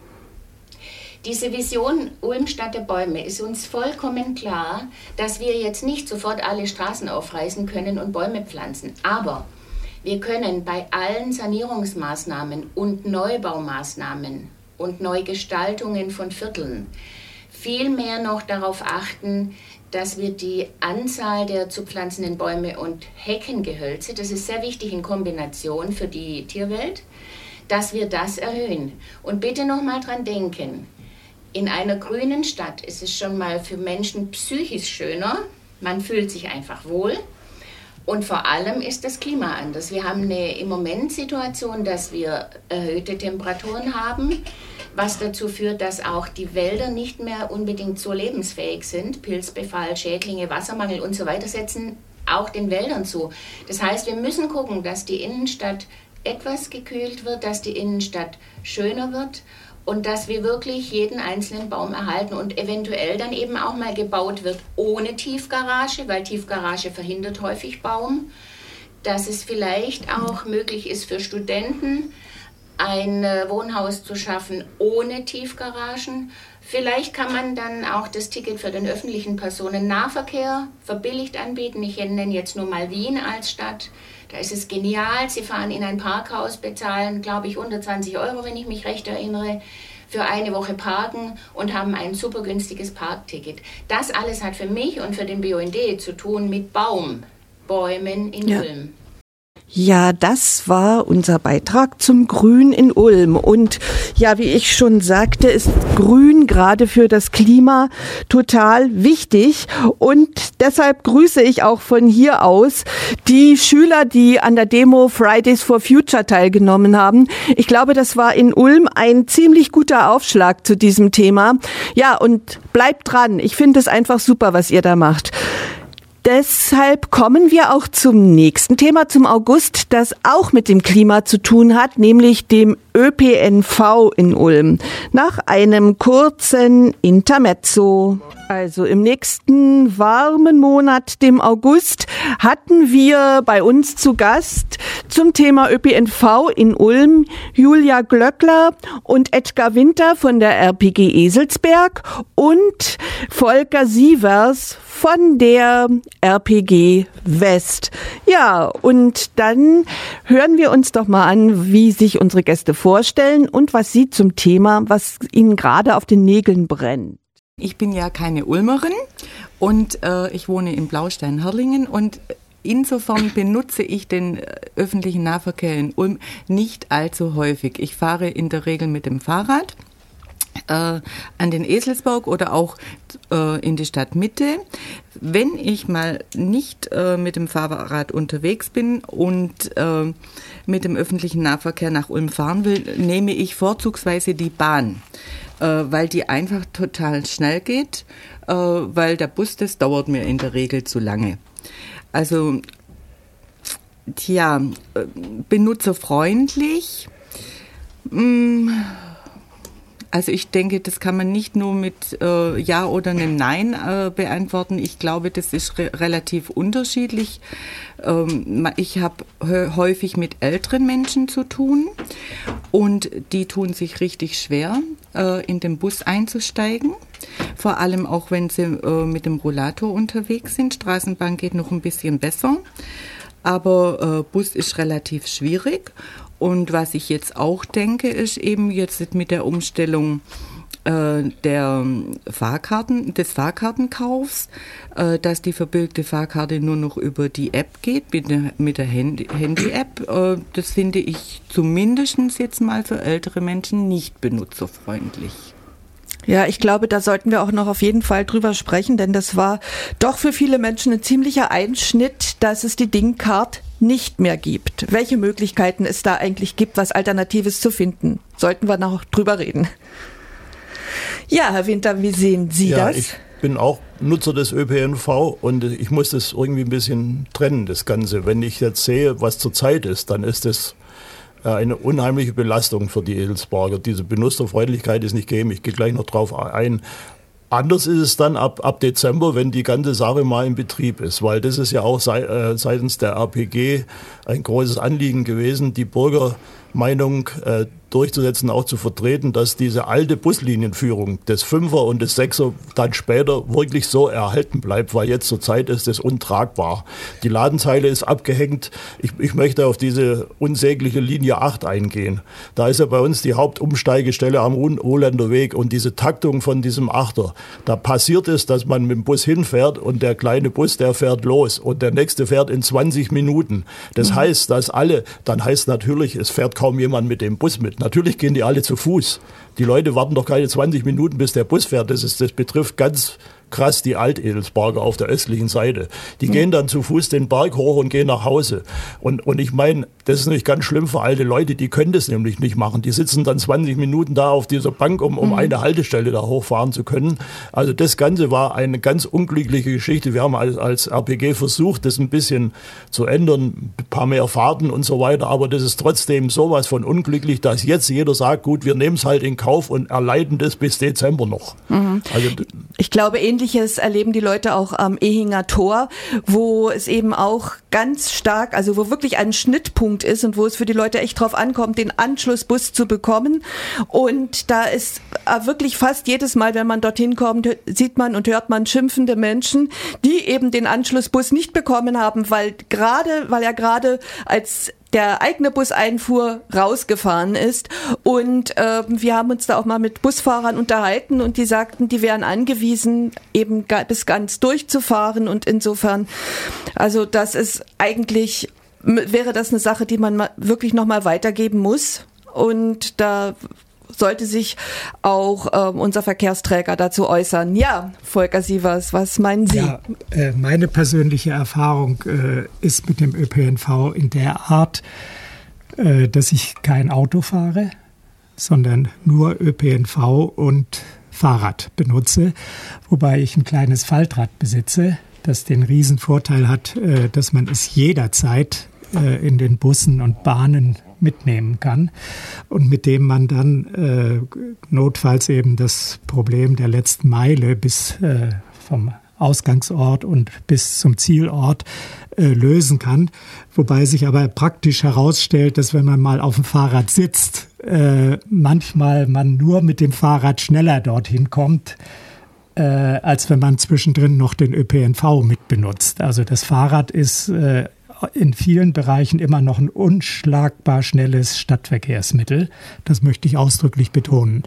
Diese Vision Ulm Stadt der Bäume ist uns vollkommen klar, dass wir jetzt nicht sofort alle Straßen aufreißen können und Bäume pflanzen. Aber wir können bei allen Sanierungsmaßnahmen und Neubaumaßnahmen und Neugestaltungen von Vierteln viel mehr noch darauf achten, dass wir die Anzahl der zu pflanzenden Bäume und Heckengehölze, das ist sehr wichtig in Kombination für die Tierwelt, dass wir das erhöhen. Und bitte noch mal dran denken, in einer grünen Stadt ist es schon mal für Menschen psychisch schöner, man fühlt sich einfach wohl und vor allem ist das Klima anders. Wir haben eine im Moment Situation, dass wir erhöhte Temperaturen haben, was dazu führt, dass auch die Wälder nicht mehr unbedingt so lebensfähig sind. Pilzbefall, Schädlinge, Wassermangel und so weiter setzen auch den Wäldern zu. Das heißt, wir müssen gucken, dass die Innenstadt etwas gekühlt wird, dass die Innenstadt schöner wird und dass wir wirklich jeden einzelnen Baum erhalten und eventuell dann eben auch mal gebaut wird ohne Tiefgarage, weil Tiefgarage verhindert häufig Baum. Dass es vielleicht auch möglich ist für Studenten, ein Wohnhaus zu schaffen ohne Tiefgaragen. Vielleicht kann man dann auch das Ticket für den öffentlichen Personennahverkehr verbilligt anbieten. Ich nenne jetzt nur mal Wien als Stadt. Da ist es genial. Sie fahren in ein Parkhaus, bezahlen, glaube ich, hundertzwanzig Euro, wenn ich mich recht erinnere, für eine Woche parken und haben ein super günstiges Parkticket. Das alles hat für mich und für den B U N D zu tun mit Baumbäumen in ja. Ulm. Ja, das war unser Beitrag zum Grün in Ulm. Und ja, wie ich schon sagte, ist Grün gerade für das Klima total wichtig. Und deshalb grüße ich auch von hier aus die Schüler, die an der Demo Fridays for Future teilgenommen haben. Ich glaube, das war in Ulm ein ziemlich guter Aufschlag zu diesem Thema. Ja, und bleibt dran. Ich finde es einfach super, was ihr da macht. Deshalb kommen wir auch zum nächsten Thema, zum August, das auch mit dem Klima zu tun hat, nämlich dem Ö P N V in Ulm. Nach einem kurzen Intermezzo. Also im nächsten warmen Monat, dem August, hatten wir bei uns zu Gast zum Thema Ö P N V in Ulm Julia Glöckler und Edgar Winter von der R P G Eselsberg und Volker Sievers von der R P G West. Ja, und dann hören wir uns doch mal an, wie sich unsere Gäste vorstellen und was sie zum Thema, was ihnen gerade auf den Nägeln brennt. Ich bin ja keine Ulmerin und äh, ich wohne in Blaustein-Herrlingen und insofern benutze ich den öffentlichen Nahverkehr in Ulm nicht allzu häufig. Ich fahre in der Regel mit dem Fahrrad äh, an den Eselsberg oder auch äh, in die Stadtmitte. Wenn ich mal nicht äh, mit dem Fahrrad unterwegs bin und äh, mit dem öffentlichen Nahverkehr nach Ulm fahren will, nehme ich vorzugsweise die Bahn, äh, weil die einfach total schnell geht, äh, weil der Bus, das dauert mir in der Regel zu lange. Also, tja, benutzerfreundlich. Also ich denke, das kann man nicht nur mit äh, Ja oder einem Nein äh, beantworten. Ich glaube, das ist re- relativ unterschiedlich. Ähm, ich habe häufig mit älteren Menschen zu tun und die tun sich richtig schwer, äh, in den Bus einzusteigen. Vor allem auch, wenn sie äh, mit dem Rollator unterwegs sind. Straßenbahn geht noch ein bisschen besser, aber äh, Bus ist relativ schwierig. Und was ich jetzt auch denke, ist eben jetzt mit der Umstellung äh, der Fahrkarten, des Fahrkartenkaufs, äh, dass die verbilligte Fahrkarte nur noch über die App geht, mit der, mit der Handy, Handy-App. Äh, das finde ich zumindest jetzt mal für ältere Menschen nicht benutzerfreundlich. Ja, ich glaube, da sollten wir auch noch auf jeden Fall drüber sprechen, denn das war doch für viele Menschen ein ziemlicher Einschnitt, dass es die Dingcard nicht mehr gibt. Welche Möglichkeiten es da eigentlich gibt, was Alternatives zu finden, sollten wir noch drüber reden. Ja, Herr Winter, wie sehen Sie ja, das? Ich bin auch Nutzer des Ö P N V und ich muss das irgendwie ein bisschen trennen, das Ganze. Wenn ich jetzt sehe, was zurzeit ist, dann ist das eine unheimliche Belastung für die Edelsparker. Diese Benutzerfreundlichkeit ist nicht gegeben. Ich gehe gleich noch drauf ein. Anders ist es dann ab, ab Dezember, wenn die ganze Sache mal in Betrieb ist, weil das ist ja auch sei, äh, seitens der R P G ein großes Anliegen gewesen, die Bürgermeinung äh, durchzusetzen, auch zu vertreten, dass diese alte Buslinienführung des Fünfer und des Sechser dann später wirklich so erhalten bleibt, weil jetzt zur Zeit ist es untragbar. Die Ladenzeile ist abgehängt. Ich, ich möchte auf diese unsägliche Linie acht eingehen. Da ist ja bei uns die Hauptumsteigestelle am Ohländer Weg und diese Taktung von diesem Achter. Da passiert es, dass man mit dem Bus hinfährt und der kleine Bus, der fährt los und der nächste fährt in zwanzig Minuten. Das mhm. heißt, dass alle, dann heißt natürlich, es fährt kaum jemand mit dem Bus mit. Natürlich gehen die alle zu Fuß. Die Leute warten doch keine zwanzig Minuten, bis der Bus fährt. Das ist, das betrifft ganz krass die Altedelsparker auf der östlichen Seite. Die mhm. gehen dann zu Fuß den Berg hoch und gehen nach Hause. Und, und ich meine, das ist nicht ganz schlimm für alte Leute, die können das nämlich nicht machen. Die sitzen dann zwanzig Minuten da auf dieser Bank, um, um mhm. eine Haltestelle da hochfahren zu können. Also das Ganze war eine ganz unglückliche Geschichte. Wir haben als, als R P G versucht, das ein bisschen zu ändern, ein paar mehr Fahrten und so weiter, aber das ist trotzdem sowas von unglücklich, dass jetzt jeder sagt, gut, wir nehmen es halt in Kauf und erleiden das bis Dezember noch. Mhm. Also, ich glaube, ähnliches erleben die Leute auch am Ehinger Tor, wo es eben auch ganz stark, also wo wirklich ein Schnittpunkt ist und wo es für die Leute echt drauf ankommt, den Anschlussbus zu bekommen. Und da ist wirklich fast jedes Mal, wenn man dorthin kommt, sieht man und hört man schimpfende Menschen, die eben den Anschlussbus nicht bekommen haben, weil gerade, weil er gerade als der eigene Bus einfuhr, rausgefahren ist. Und äh, wir haben uns da auch mal mit Busfahrern unterhalten und die sagten, die wären angewiesen, eben ga- bis ganz durchzufahren. Und insofern, also das ist eigentlich, wäre das eine Sache, die man ma- wirklich nochmal weitergeben muss. Und da sollte sich auch äh, unser Verkehrsträger dazu äußern. Ja, Volker Sievers, was meinen Sie? Ja, äh, meine persönliche Erfahrung äh, ist mit dem Ö P N V in der Art, äh, dass ich kein Auto fahre, sondern nur Ö P N V und Fahrrad benutze, wobei ich ein kleines Faltrad besitze, das den Riesenvorteil hat, äh, dass man es jederzeit äh, in den Bussen und Bahnen mitnehmen kann und mit dem man dann äh, notfalls eben das Problem der letzten Meile bis äh, vom Ausgangsort und bis zum Zielort äh, lösen kann. Wobei sich aber praktisch herausstellt, dass wenn man mal auf dem Fahrrad sitzt, äh, manchmal man nur mit dem Fahrrad schneller dorthin kommt, äh, als wenn man zwischendrin noch den Ö P N V mit benutzt. Also das Fahrrad ist äh, in vielen Bereichen immer noch ein unschlagbar schnelles Stadtverkehrsmittel. Das möchte ich ausdrücklich betonen.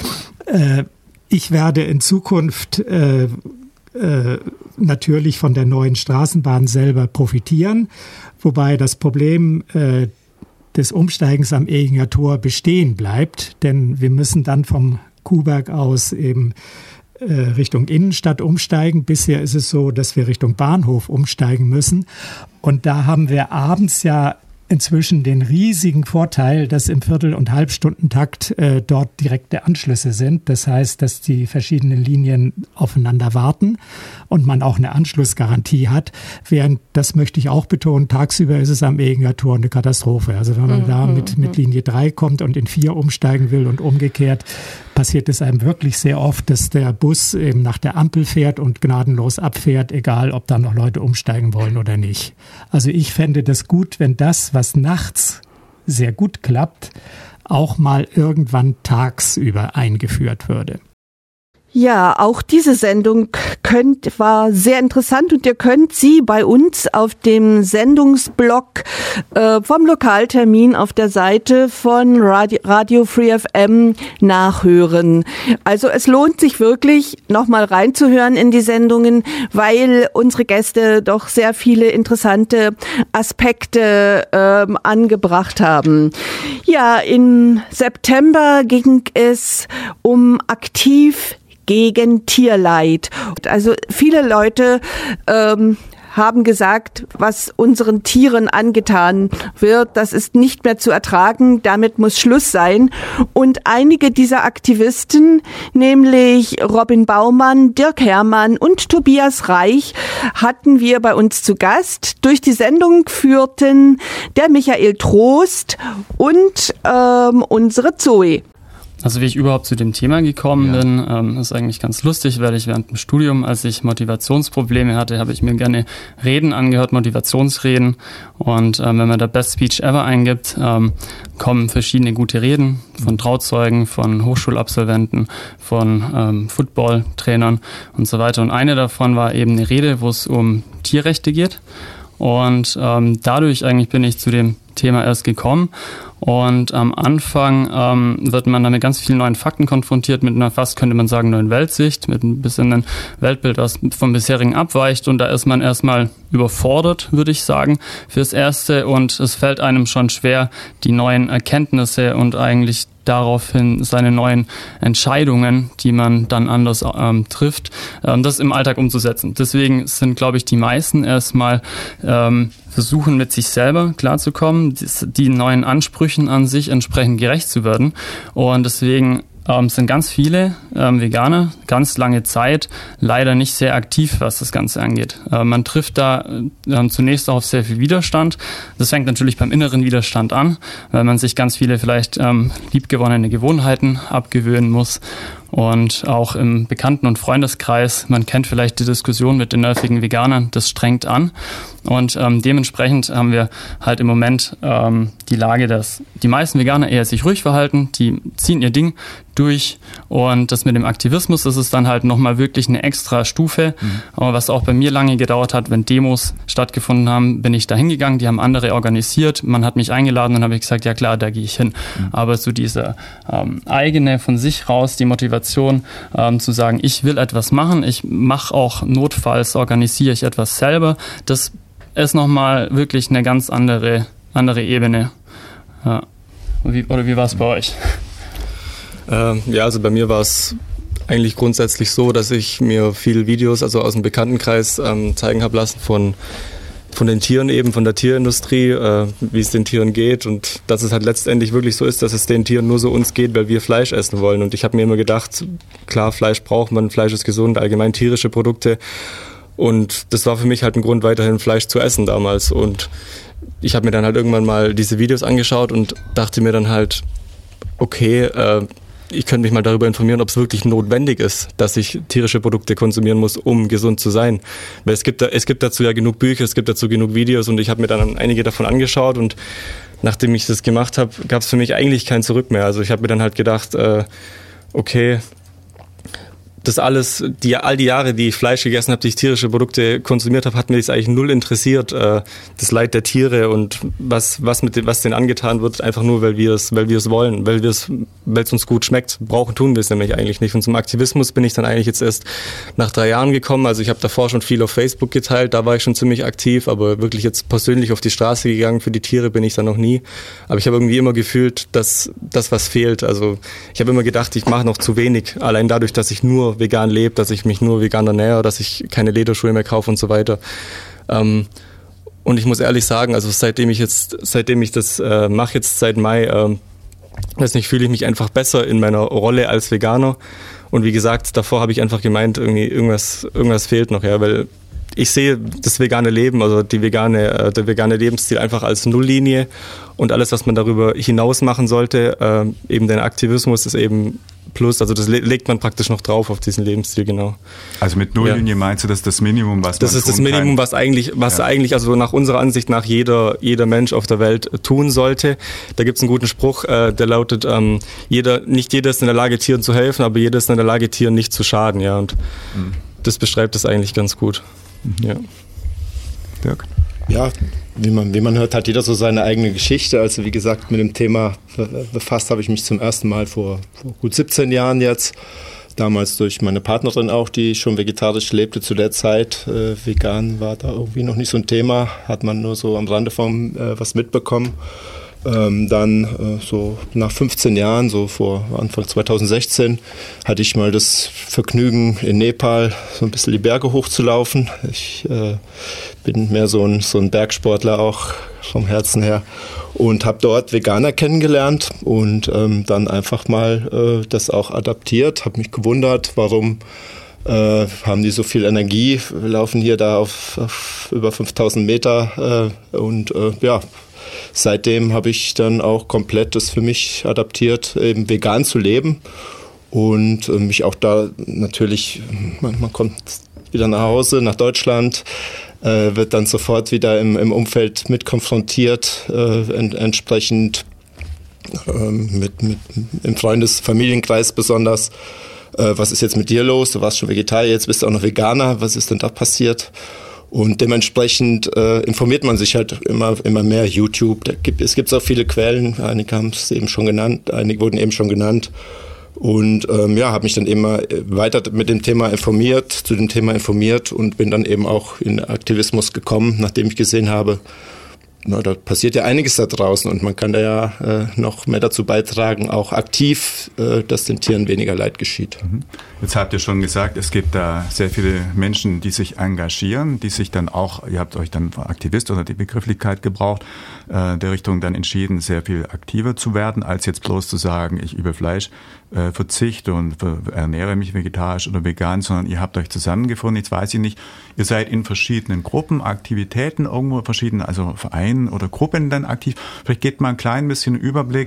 Äh, ich werde in Zukunft äh, äh, natürlich von der neuen Straßenbahn selber profitieren, wobei das Problem äh, des Umsteigens am Ehinger Tor bestehen bleibt, denn wir müssen dann vom Kuhberg aus eben Richtung Innenstadt umsteigen. Bisher ist es so, dass wir Richtung Bahnhof umsteigen müssen. Und da haben wir abends ja inzwischen den riesigen Vorteil, dass im Viertel- und Halbstundentakt äh, dort direkte Anschlüsse sind. Das heißt, dass die verschiedenen Linien aufeinander warten und man auch eine Anschlussgarantie hat. Während, das möchte ich auch betonen, tagsüber ist es am Ehinger Tor eine Katastrophe. Also wenn man mhm. da mit, mit Linie drei kommt und in vier umsteigen will und umgekehrt, passiert es einem wirklich sehr oft, dass der Bus eben nach der Ampel fährt und gnadenlos abfährt, egal ob da noch Leute umsteigen wollen oder nicht. Also ich fände das gut, wenn das, was nachts sehr gut klappt, auch mal irgendwann tagsüber eingeführt würde. Ja, auch diese Sendung könnt, war sehr interessant und ihr könnt sie bei uns auf dem Sendungsblog äh, vom Lokaltermin auf der Seite von Radio, Radio Free F M nachhören. Also es lohnt sich wirklich, nochmal reinzuhören in die Sendungen, weil unsere Gäste doch sehr viele interessante Aspekte ähm, angebracht haben. Ja, im September ging es um aktiv gegen Tierleid. Also viele Leute ähm, haben gesagt, was unseren Tieren angetan wird, das ist nicht mehr zu ertragen, damit muss Schluss sein. Und einige dieser Aktivisten, nämlich Robin Baumann, Dirk Herrmann und Tobias Reich, hatten wir bei uns zu Gast. Durch die Sendung führten der Michael Trost und ähm, unsere Zoe. Also wie ich überhaupt zu dem Thema gekommen ja. bin, ähm, ist eigentlich ganz lustig, weil ich während dem Studium, als ich Motivationsprobleme hatte, habe ich mir gerne Reden angehört, Motivationsreden. Und ähm, wenn man da Best Speech Ever eingibt, ähm, kommen verschiedene gute Reden von Trauzeugen, von Hochschulabsolventen, von ähm, Footballtrainern und so weiter. Und eine davon war eben eine Rede, wo es um Tierrechte geht. Und ähm, dadurch eigentlich bin ich zu dem Thema erst gekommen. Und am Anfang ähm, wird man dann mit ganz vielen neuen Fakten konfrontiert, mit einer fast, könnte man sagen, neuen Weltsicht, mit ein bisschen einem Weltbild, was vom bisherigen abweicht. Und da ist man erstmal überfordert, würde ich sagen, fürs Erste. Und es fällt einem schon schwer, die neuen Erkenntnisse und eigentlich daraufhin seine neuen Entscheidungen, die man dann anders ähm, trifft, ähm, das im Alltag umzusetzen. Deswegen sind, glaube ich, die meisten erstmal ähm, versuchen, mit sich selber klarzukommen, die, die neuen Ansprüchen an sich entsprechend gerecht zu werden. Und deswegen ähm, sind ganz viele ähm, Veganer ganz lange Zeit leider nicht sehr aktiv, was das Ganze angeht. Äh, man trifft da äh, zunächst auch auf sehr viel Widerstand. Das fängt natürlich beim inneren Widerstand an, weil man sich ganz viele vielleicht ähm, liebgewonnene Gewohnheiten abgewöhnen muss. Und auch im Bekannten- und Freundeskreis, man kennt vielleicht die Diskussion mit den nervigen Veganern, das strengt an. Und ähm, dementsprechend haben wir halt im Moment ähm, die Lage, dass die meisten Veganer eher sich ruhig verhalten, die ziehen ihr Ding durch. Und das mit dem Aktivismus, das ist dann halt nochmal wirklich eine extra Stufe. Mhm. Aber was auch bei mir lange gedauert hat, wenn Demos stattgefunden haben, bin ich da hingegangen, die haben andere organisiert. Man hat mich eingeladen und habe ich gesagt, ja klar, da gehe ich hin. Mhm. Aber so diese ähm, eigene von sich raus, die Motivation, Ähm, zu sagen, ich will etwas machen, ich mache auch notfalls, organisiere ich etwas selber, das ist nochmal wirklich eine ganz andere, andere Ebene. Ja. Wie, oder wie war es bei euch? Ähm, ja, also bei mir war es eigentlich grundsätzlich so, dass ich mir viele Videos, also aus dem Bekanntenkreis, ähm, zeigen habe lassen von von den Tieren eben, von der Tierindustrie, äh, wie es den Tieren geht und dass es halt letztendlich wirklich so ist, dass es den Tieren nur so uns geht, weil wir Fleisch essen wollen. Und ich habe mir immer gedacht, klar, Fleisch braucht man, Fleisch ist gesund, allgemein tierische Produkte. Und das war für mich halt ein Grund, weiterhin Fleisch zu essen damals. Und ich habe mir dann halt irgendwann mal diese Videos angeschaut und dachte mir dann halt, okay, äh, ich könnte mich mal darüber informieren, ob es wirklich notwendig ist, dass ich tierische Produkte konsumieren muss, um gesund zu sein. Weil es gibt, da, es gibt dazu ja genug Bücher, es gibt dazu genug Videos und ich habe mir dann einige davon angeschaut und nachdem ich das gemacht habe, gab es für mich eigentlich kein Zurück mehr. Also ich habe mir dann halt gedacht, äh, okay, das alles, die, all die Jahre, die ich Fleisch gegessen habe, die ich tierische Produkte konsumiert habe, hat mich das eigentlich null interessiert, äh, das Leid der Tiere und was, was mit dem, was denen angetan wird, einfach nur, weil wir es, weil wir es wollen, weil wir es, weil es uns gut schmeckt. Brauchen tun wir es nämlich eigentlich nicht. Und zum Aktivismus bin ich dann eigentlich jetzt erst nach drei Jahren gekommen. Also ich habe davor schon viel auf Facebook geteilt, da war ich schon ziemlich aktiv, aber wirklich jetzt persönlich auf die Straße gegangen für die Tiere bin ich dann noch nie. Aber ich habe irgendwie immer gefühlt, dass das was fehlt. Also ich habe immer gedacht, ich mache noch zu wenig, allein dadurch, dass ich nur vegan lebe, dass ich mich nur vegan ernähre, dass ich keine Lederschuhe mehr kaufe und so weiter. Ähm, und ich muss ehrlich sagen, also seitdem ich jetzt, seitdem ich das äh, mache, jetzt seit Mai, äh, weiß nicht, fühle ich mich einfach besser in meiner Rolle als Veganer. Und wie gesagt, davor habe ich einfach gemeint, irgendwie irgendwas, irgendwas fehlt noch, ja, weil ich sehe das vegane Leben, also die vegane, äh, der vegane Lebensstil einfach als Nulllinie und alles, was man darüber hinaus machen sollte, äh, eben den Aktivismus, ist eben plus, also das legt man praktisch noch drauf auf diesen Lebensstil, genau. Also mit Nulllinie ja. meinst du, das ist das Minimum, was das man ist das Minimum, kann. was eigentlich, was ja. eigentlich, also nach unserer Ansicht nach jeder, jeder Mensch auf der Welt tun sollte. Da gibt es einen guten Spruch, äh, der lautet, ähm, jeder, nicht jeder ist in der Lage, Tieren zu helfen, aber jeder ist in der Lage, Tieren nicht zu schaden, ja, und mhm. das beschreibt es eigentlich ganz gut. Mhm. Ja. Dirk? Ja, wie man, wie man hört, hat jeder so seine eigene Geschichte. Also wie gesagt, mit dem Thema befasst habe ich mich zum ersten Mal vor, vor gut siebzehn Jahren jetzt. Damals durch meine Partnerin auch, die schon vegetarisch lebte zu der Zeit. Äh, vegan war da irgendwie noch nicht so ein Thema, hat man nur so am Rande vom äh, was mitbekommen. Ähm, dann äh, so nach fünfzehn Jahren, so vor Anfang zweitausendsechzehn, hatte ich mal das Vergnügen, in Nepal so ein bisschen die Berge hochzulaufen. Ich äh, bin mehr so ein, so ein Bergsportler auch vom Herzen her und habe dort Veganer kennengelernt und ähm, dann einfach mal äh, das auch adaptiert, habe mich gewundert, warum äh, haben die so viel Energie, wir laufen hier da auf, auf über fünftausend Meter äh, und äh, ja, seitdem habe ich dann auch komplett das für mich adaptiert, eben vegan zu leben und äh, mich auch da natürlich, man, man kommt wieder nach Hause, nach Deutschland, äh, wird dann sofort wieder im, im Umfeld mit konfrontiert, äh, en, entsprechend äh, mit, mit im Freundes-, Familienkreis besonders. Äh, was ist jetzt mit dir los? Du warst schon Vegetarier, jetzt bist du auch noch Veganer. Was ist denn da passiert? Und dementsprechend äh, informiert man sich halt immer, immer mehr. YouTube, da gibt, es gibt auch viele Quellen, einige haben es eben schon genannt, einige wurden eben schon genannt. Und ähm, ja, habe mich dann immer weiter mit dem Thema informiert, zu dem Thema informiert und bin dann eben auch in Aktivismus gekommen, nachdem ich gesehen habe, na, da passiert ja einiges da draußen und man kann da ja äh, noch mehr dazu beitragen, auch aktiv, äh, dass den Tieren weniger Leid geschieht. Jetzt habt ihr schon gesagt, es gibt da sehr viele Menschen, die sich engagieren, die sich dann auch, ihr habt euch dann Aktivist oder die Begrifflichkeit gebraucht, äh, der Richtung dann entschieden, sehr viel aktiver zu werden, als jetzt bloß zu sagen, ich über Fleisch äh, verzichte und ernähre mich vegetarisch oder vegan, sondern ihr habt euch zusammengefunden. Jetzt weiß ich nicht, ihr seid in verschiedenen Gruppen, Aktivitäten irgendwo, verschiedene, also Vereine oder Gruppen dann aktiv. Vielleicht gebt mal ein klein bisschen Überblick.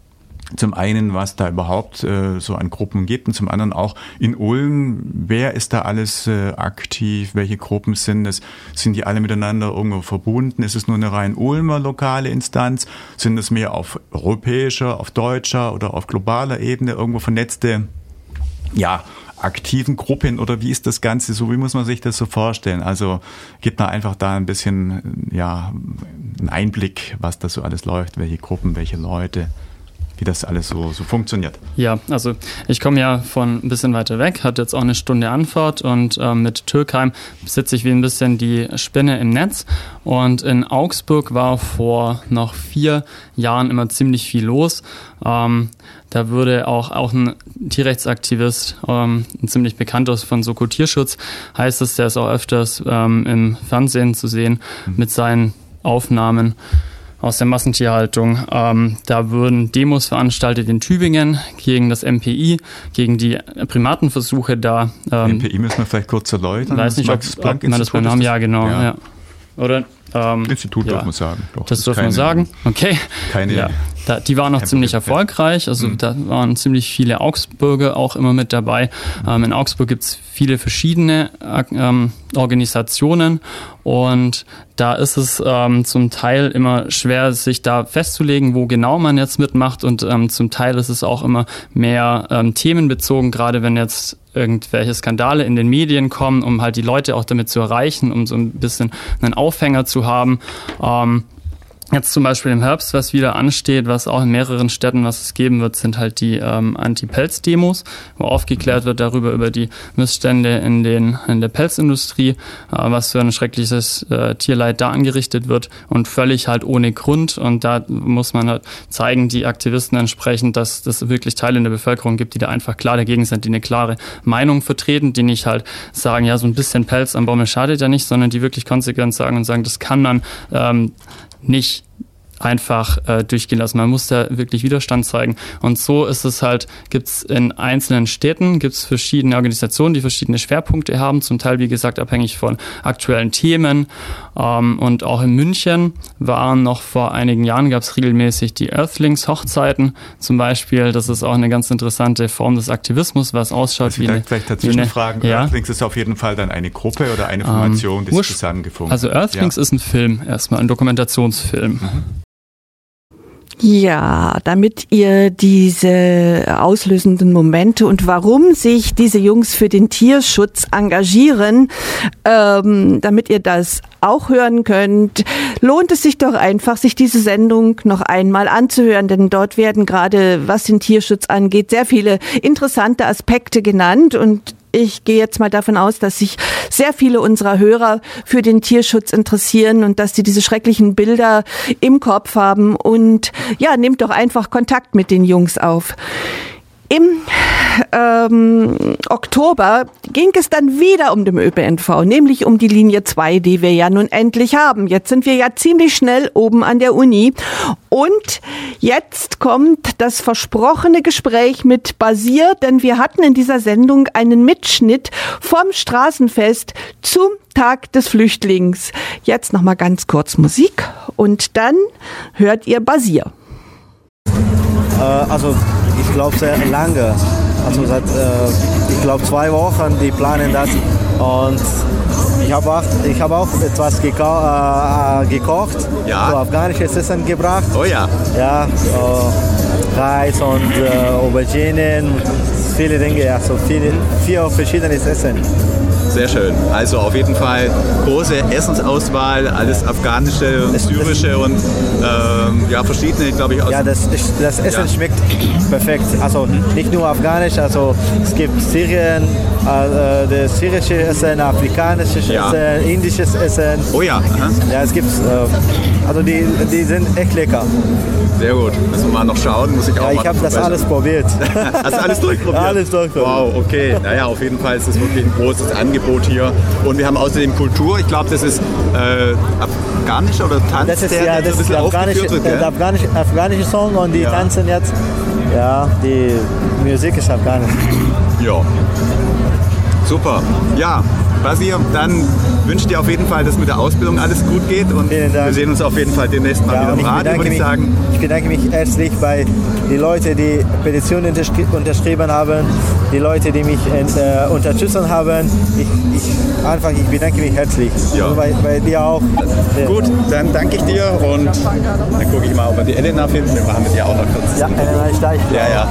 Zum einen, was da überhaupt äh, so an Gruppen gibt und zum anderen auch in Ulm, wer ist da alles äh, aktiv, welche Gruppen sind es, sind die alle miteinander irgendwo verbunden, ist es nur eine rein Ulmer lokale Instanz, sind es mehr auf europäischer, auf deutscher oder auf globaler Ebene irgendwo vernetzte, ja, aktiven Gruppen oder wie ist das Ganze, so wie muss man sich das so vorstellen? Also gibt da einfach da ein bisschen, ja, einen Einblick, was da so alles läuft, welche Gruppen, welche Leute, wie das alles so, so funktioniert. Ja, also ich komme ja von ein bisschen weiter weg, hatte jetzt auch eine Stunde Anfahrt und äh, mit Türkheim sitze ich wie ein bisschen die Spinne im Netz und in Augsburg war vor noch vier Jahren immer ziemlich viel los. Ähm, da würde auch, auch ein Tierrechtsaktivist, ähm, ein ziemlich bekannter von Soko Tierschutz, heißt es, der ist auch öfters ähm, im Fernsehen zu sehen mhm. mit seinen Aufnahmen aus der Massentierhaltung. Ähm, da wurden Demos veranstaltet in Tübingen gegen das M P I, gegen die Primatenversuche da. Ähm, M P I müssen wir vielleicht kurz erläutern. Weiß nicht, ob, ob man das beim Namen, ja genau. Ja. Ja. Oder ähm, Institut ja, darf man sagen. Doch, das dürfen wir sagen. Okay. Keine. Ja. Da, die waren auch ziemlich erfolgreich. Also mhm. da waren ziemlich viele Augsburger auch immer mit dabei. Mhm. Ähm, in Augsburg gibt es viele verschiedene ähm, Organisationen und da ist es ähm, zum Teil immer schwer, sich da festzulegen, wo genau man jetzt mitmacht und ähm, zum Teil ist es auch immer mehr ähm, themenbezogen, gerade wenn jetzt irgendwelche Skandale in den Medien kommen, um halt die Leute auch damit zu erreichen, um so ein bisschen einen Aufhänger zu haben. Ähm, Jetzt zum Beispiel im Herbst, was wieder ansteht, was auch in mehreren Städten, was es geben wird, sind halt die ähm, Anti-Pelz-Demos, wo aufgeklärt wird darüber, über die Missstände in den in der Pelzindustrie, äh, was für ein schreckliches äh, Tierleid da angerichtet wird und völlig halt ohne Grund. Und da muss man halt zeigen, die Aktivisten entsprechend, dass es wirklich Teile in der Bevölkerung gibt, die da einfach klar dagegen sind, die eine klare Meinung vertreten, die nicht halt sagen, ja, so ein bisschen Pelz am Baum schadet ja nicht, sondern die wirklich konsequent sagen und sagen, das kann man ähm, nicht einfach äh, durchgehen lassen. Man muss da wirklich Widerstand zeigen. Und so ist es halt, gibt es in einzelnen Städten, gibt es verschiedene Organisationen, die verschiedene Schwerpunkte haben, zum Teil, wie gesagt, abhängig von aktuellen Themen. Ähm, und auch in München waren noch vor einigen Jahren, gab es regelmäßig die Earthlings-Hochzeiten zum Beispiel. Das ist auch eine ganz interessante Form des Aktivismus, was ausschaut also wie vielleicht, eine... vielleicht dazwischen eine, fragen, ja. Earthlings ist auf jeden Fall dann eine Gruppe oder eine Formation, ähm, die sich zusammengefunden hat. Also Earthlings ja. ist ein Film erstmal, ein Dokumentationsfilm. Mhm. Ja, damit ihr diese auslösenden Momente und warum sich diese Jungs für den Tierschutz engagieren, ähm, damit ihr das auch hören könnt, lohnt es sich doch einfach, sich diese Sendung noch einmal anzuhören, denn dort werden gerade, was den Tierschutz angeht, sehr viele interessante Aspekte genannt und ich gehe jetzt mal davon aus, dass sich sehr viele unserer Hörer für den Tierschutz interessieren und dass sie diese schrecklichen Bilder im Kopf haben. Und ja, nehmt doch einfach Kontakt mit den Jungs auf. Im ähm, Oktober ging es dann wieder um den Ö P N V, nämlich um die Linie zwei, die wir ja nun endlich haben. Jetzt sind wir ja ziemlich schnell oben an der Uni und jetzt kommt das versprochene Gespräch mit Basir, denn wir hatten in dieser Sendung einen Mitschnitt vom Straßenfest zum Tag des Flüchtlings. Jetzt noch mal ganz kurz Musik und dann hört ihr Basir. Äh, also ich glaube sehr lange, also seit, äh, ich glaube zwei Wochen, die planen das und ich habe auch, ich hab auch etwas geko- äh, gekocht, ja. so afghanisches Essen gebracht. Oh ja. Ja, äh, Reis und äh, Auberginen, viele Dinge, ja, so viele, vier verschiedenes Essen. Sehr schön. Also auf jeden Fall große Essensauswahl, alles afghanische, syrische und ähm, ja, verschiedene, glaube ich. Aus ja, das, das Essen ja. schmeckt perfekt. Also nicht nur afghanisch, also es gibt Syrien, äh, das syrische Essen, afrikanisches ja. Essen, indisches Essen. Oh ja. Aha. Ja, es gibt, äh, also die, die sind echt lecker. Sehr gut. Müssen wir mal noch schauen, muss ich auch ja, ich habe das alles probiert. Hast du alles durchprobiert? Alles durchprobiert. Wow, okay. Naja, auf jeden Fall ist das wirklich ein großes Angebot hier. Und wir haben außerdem Kultur. Ich glaube, das ist äh, afghanisch oder Tanz, das ist, der ja, das ist der afghanische, wird, der afghanische, afghanische Song und die ja. tanzen jetzt. Ja, die Musik ist afghanisch. Ja. Super. Ja, Basir, dann wünsche ich dir auf jeden Fall, dass mit der Ausbildung alles gut geht und wir sehen uns auf jeden jeden Fall demnächst mal ja, wieder im Radio, würde ich sagen. Ich bedanke mich herzlich bei den Leuten, die Petitionen unterschri- unterschrieben haben, die Leute, die mich äh, unterstützen haben. Ich, ich, einfach, ich bedanke mich herzlich. Ja. Und bei, bei dir auch. Ja. Gut, dann danke ich dir und dann gucke ich mal, ob wir die Elena finden. Wir machen mit dir auch noch kurz. Ja, Elena ist da. Ja, ja.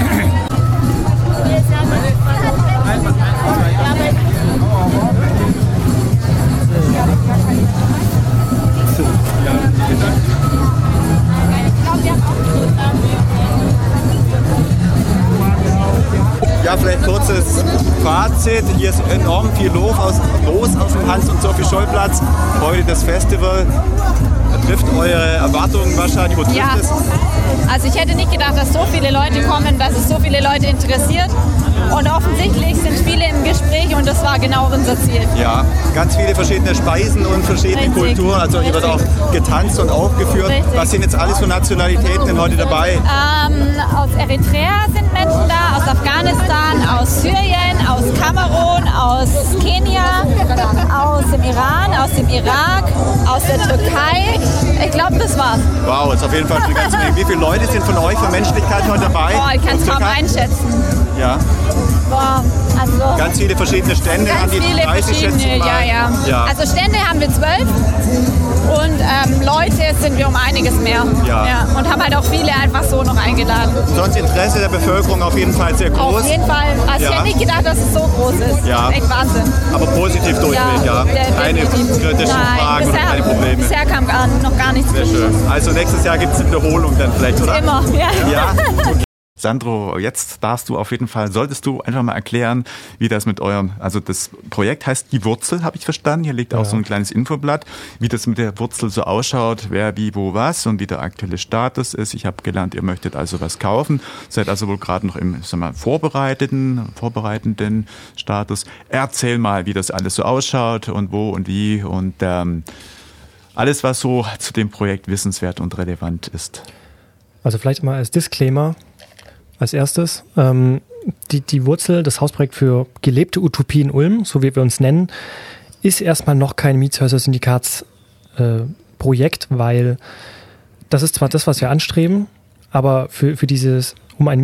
Ja, vielleicht kurzes Fazit. Hier ist enorm viel los aus, los aus dem Hans- und Sophie-Scholl-Platz. Heute das Festival. Trifft eure Erwartungen wahrscheinlich? Wo trifft ja, es? Also ich hätte nicht gedacht, dass so viele Leute kommen, dass es so viele Leute interessiert. Und offensichtlich sind viele im Gespräch und das war genau unser Ziel. Ja, ganz viele verschiedene Speisen und verschiedene Richtig. Kulturen. Also hier wird auch getanzt und aufgeführt. Richtig. Was sind jetzt alles für Nationalitäten denn heute dabei? Ähm, aus Eritrea sind Menschen da, aus Afghanistan, aus Syrien, aus Kamerun, aus Kenia, aus dem Iran, aus dem Irak, aus der Türkei. Ich glaube, das war's. Wow, ist auf jeden Fall eine ganze Menge. Wie viele Leute sind von euch, von Menschlichkeit heute dabei? Boah, ich kann es kaum einschätzen. Ja. Boah, also ganz viele verschiedene Stände ganz haben die viele dreißig, verschiedene, ja, ja, ja. Also Stände haben wir zwölf und ähm, Leute sind wir um einiges mehr. Ja. Ja. Und haben halt auch viele einfach so noch eingeladen. Sonst Interesse der Bevölkerung auf jeden Fall sehr groß. Auf jeden Fall. Also ja. ich hätte nicht gedacht, dass es so groß ist. Ja. Das ist echt Wahnsinn. Aber positiv durchweg, ja. ja. Keine kritischen Nein, Fragen bisher, oder keine Probleme. Bisher kam gar, noch gar nichts. Sehr schön. Also nächstes Jahr gibt es eine Wiederholung dann vielleicht, oder? Immer, ja. Ja. Sandro, jetzt darfst du auf jeden Fall, solltest du einfach mal erklären, wie das mit eurem, also das Projekt heißt Die Wurzel, habe ich verstanden. Hier liegt auch ja. so ein kleines Infoblatt, wie das mit der Wurzel so ausschaut, wer, wie, wo, was und wie der aktuelle Status ist. Ich habe gelernt, ihr möchtet also was kaufen, seid also wohl gerade noch im, sag mal, vorbereiteten, vorbereitenden Status. Erzähl mal, wie das alles so ausschaut und wo und wie und ähm, alles, was so zu dem Projekt wissenswert und relevant ist. Also vielleicht mal als Disclaimer. Als erstes, ähm, die, die Wurzel, das Hausprojekt für gelebte Utopie in Ulm, so wie wir uns nennen, ist erstmal noch kein Mietshäuser-Syndikats-Projekt, äh, weil das ist zwar das, was wir anstreben, aber für, für dieses, um ein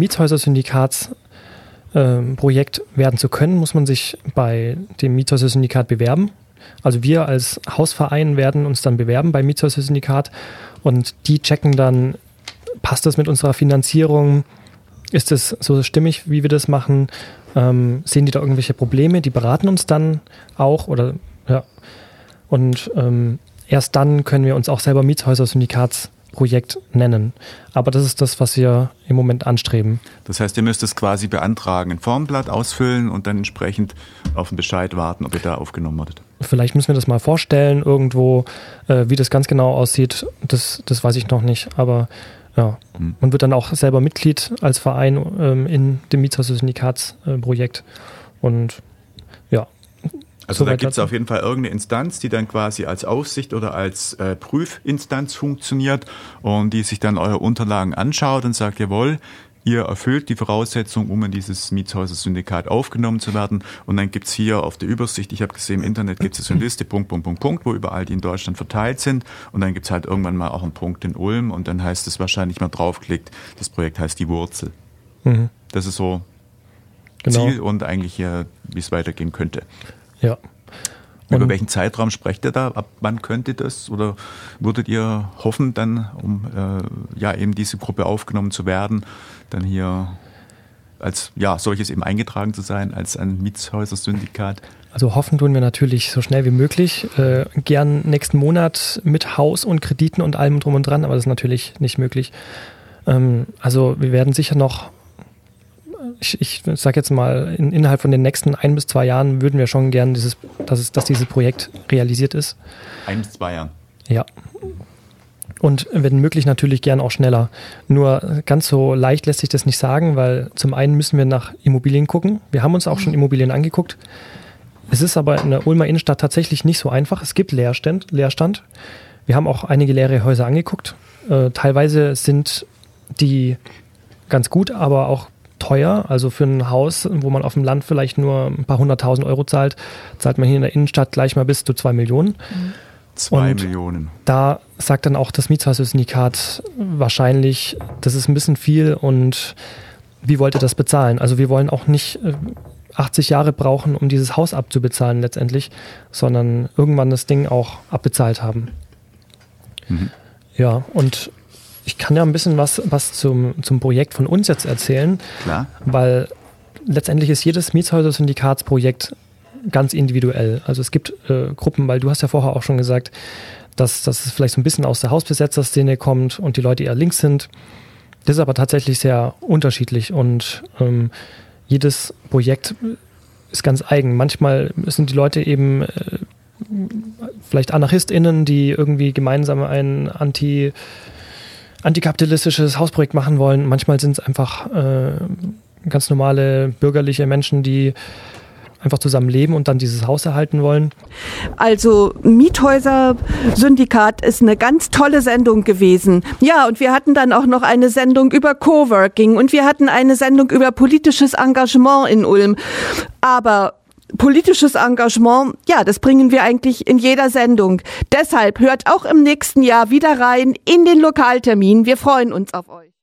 Mietshäuser-Syndikats-Projekt äh, werden zu können, muss man sich bei dem Mietshäuser-Syndikat bewerben. Also wir als Hausverein werden uns dann bewerben beim Mietshäuser-Syndikat und die checken dann, passt das mit unserer Finanzierung, ist es so stimmig, wie wir das machen, ähm, sehen die da irgendwelche Probleme, die beraten uns dann auch oder ja und ähm, erst dann können wir uns auch selber Mietshäuser-Syndikatsprojekt nennen. Aber das ist das, was wir im Moment anstreben. Das heißt, ihr müsst es quasi beantragen, ein Formblatt ausfüllen und dann entsprechend auf den Bescheid warten, ob ihr da aufgenommen werdet. Vielleicht müssen wir das mal vorstellen irgendwo, äh, wie das ganz genau aussieht, das, das weiß ich noch nicht, aber ja, hm. man wird dann auch selber Mitglied als Verein ähm, in dem Mietshäuser-Syndikatsprojekt äh, und ja. Also da gibt es auf jeden Fall irgendeine Instanz, die dann quasi als Aufsicht oder als äh, Prüfinstanz funktioniert und die sich dann eure Unterlagen anschaut und sagt, jawohl, ihr erfüllt die Voraussetzung, um in dieses Mietshäuser-Syndikat aufgenommen zu werden. Und dann gibt es hier auf der Übersicht, ich habe gesehen, im Internet gibt es so eine Liste, Punkt, Punkt, Punkt, Punkt, wo überall die in Deutschland verteilt sind. Und dann gibt es halt irgendwann mal auch einen Punkt in Ulm und dann heißt es wahrscheinlich mal draufklickt, das Projekt heißt Die Wurzel. Mhm. Das ist so genau. Ziel und eigentlich, äh, wie es weitergehen könnte. Ja. Und über welchen Zeitraum sprecht ihr da? Ab wann könnte das? Oder würdet ihr hoffen, dann, um äh, ja eben diese Gruppe aufgenommen zu werden, dann hier als ja solches eben eingetragen zu sein, als ein Mietshäuser-Syndikat? Also hoffen tun wir natürlich so schnell wie möglich. Äh, gern nächsten Monat mit Haus und Krediten und allem drum und dran, aber das ist natürlich nicht möglich. Ähm, also wir werden sicher noch Ich, ich sage jetzt mal, in, innerhalb von den nächsten ein bis zwei Jahren würden wir schon gern, dieses, dass, es, dass dieses Projekt realisiert ist. Ein bis zwei Jahren? Ja. Und wenn möglich natürlich gern auch schneller. Nur ganz so leicht lässt sich das nicht sagen, weil zum einen müssen wir nach Immobilien gucken. Wir haben uns auch schon Immobilien angeguckt. Es ist aber in der Ulmer Innenstadt tatsächlich nicht so einfach. Es gibt Leerstand. Leerstand. Wir haben auch einige leere Häuser angeguckt. Äh, teilweise sind die ganz gut, aber auch teuer, also für ein Haus, wo man auf dem Land vielleicht nur ein paar hunderttausend Euro zahlt, zahlt man hier in der Innenstadt gleich mal bis zu zwei Millionen. Zwei und Millionen. Da sagt dann auch das Mietshäuser-Syndikat wahrscheinlich, das ist ein bisschen viel und wie wollt ihr das bezahlen? Also wir wollen auch nicht achtzig Jahre brauchen, um dieses Haus abzubezahlen letztendlich, sondern irgendwann das Ding auch abbezahlt haben. Mhm. Ja, und ich kann ja ein bisschen was, was zum, zum Projekt von uns jetzt erzählen, Klar. weil letztendlich ist jedes Mietshäuser-Syndikatsprojekt ganz individuell. Also es gibt äh, Gruppen, weil du hast ja vorher auch schon gesagt, dass, dass es vielleicht so ein bisschen aus der Hausbesetzerszene kommt und die Leute eher links sind. Das ist aber tatsächlich sehr unterschiedlich und ähm, jedes Projekt ist ganz eigen. Manchmal sind die Leute eben äh, vielleicht AnarchistInnen, die irgendwie gemeinsam ein Anti- antikapitalistisches Hausprojekt machen wollen. Manchmal sind es einfach äh, ganz normale bürgerliche Menschen, die einfach zusammen leben und dann dieses Haus erhalten wollen. Also Miethäuser-Syndikat ist eine ganz tolle Sendung gewesen. Ja, und wir hatten dann auch noch eine Sendung über Coworking und wir hatten eine Sendung über politisches Engagement in Ulm. Aber politisches Engagement, ja, das bringen wir eigentlich in jeder Sendung. Deshalb hört auch im nächsten Jahr wieder rein in den Lokaltermin. Wir freuen uns auf euch.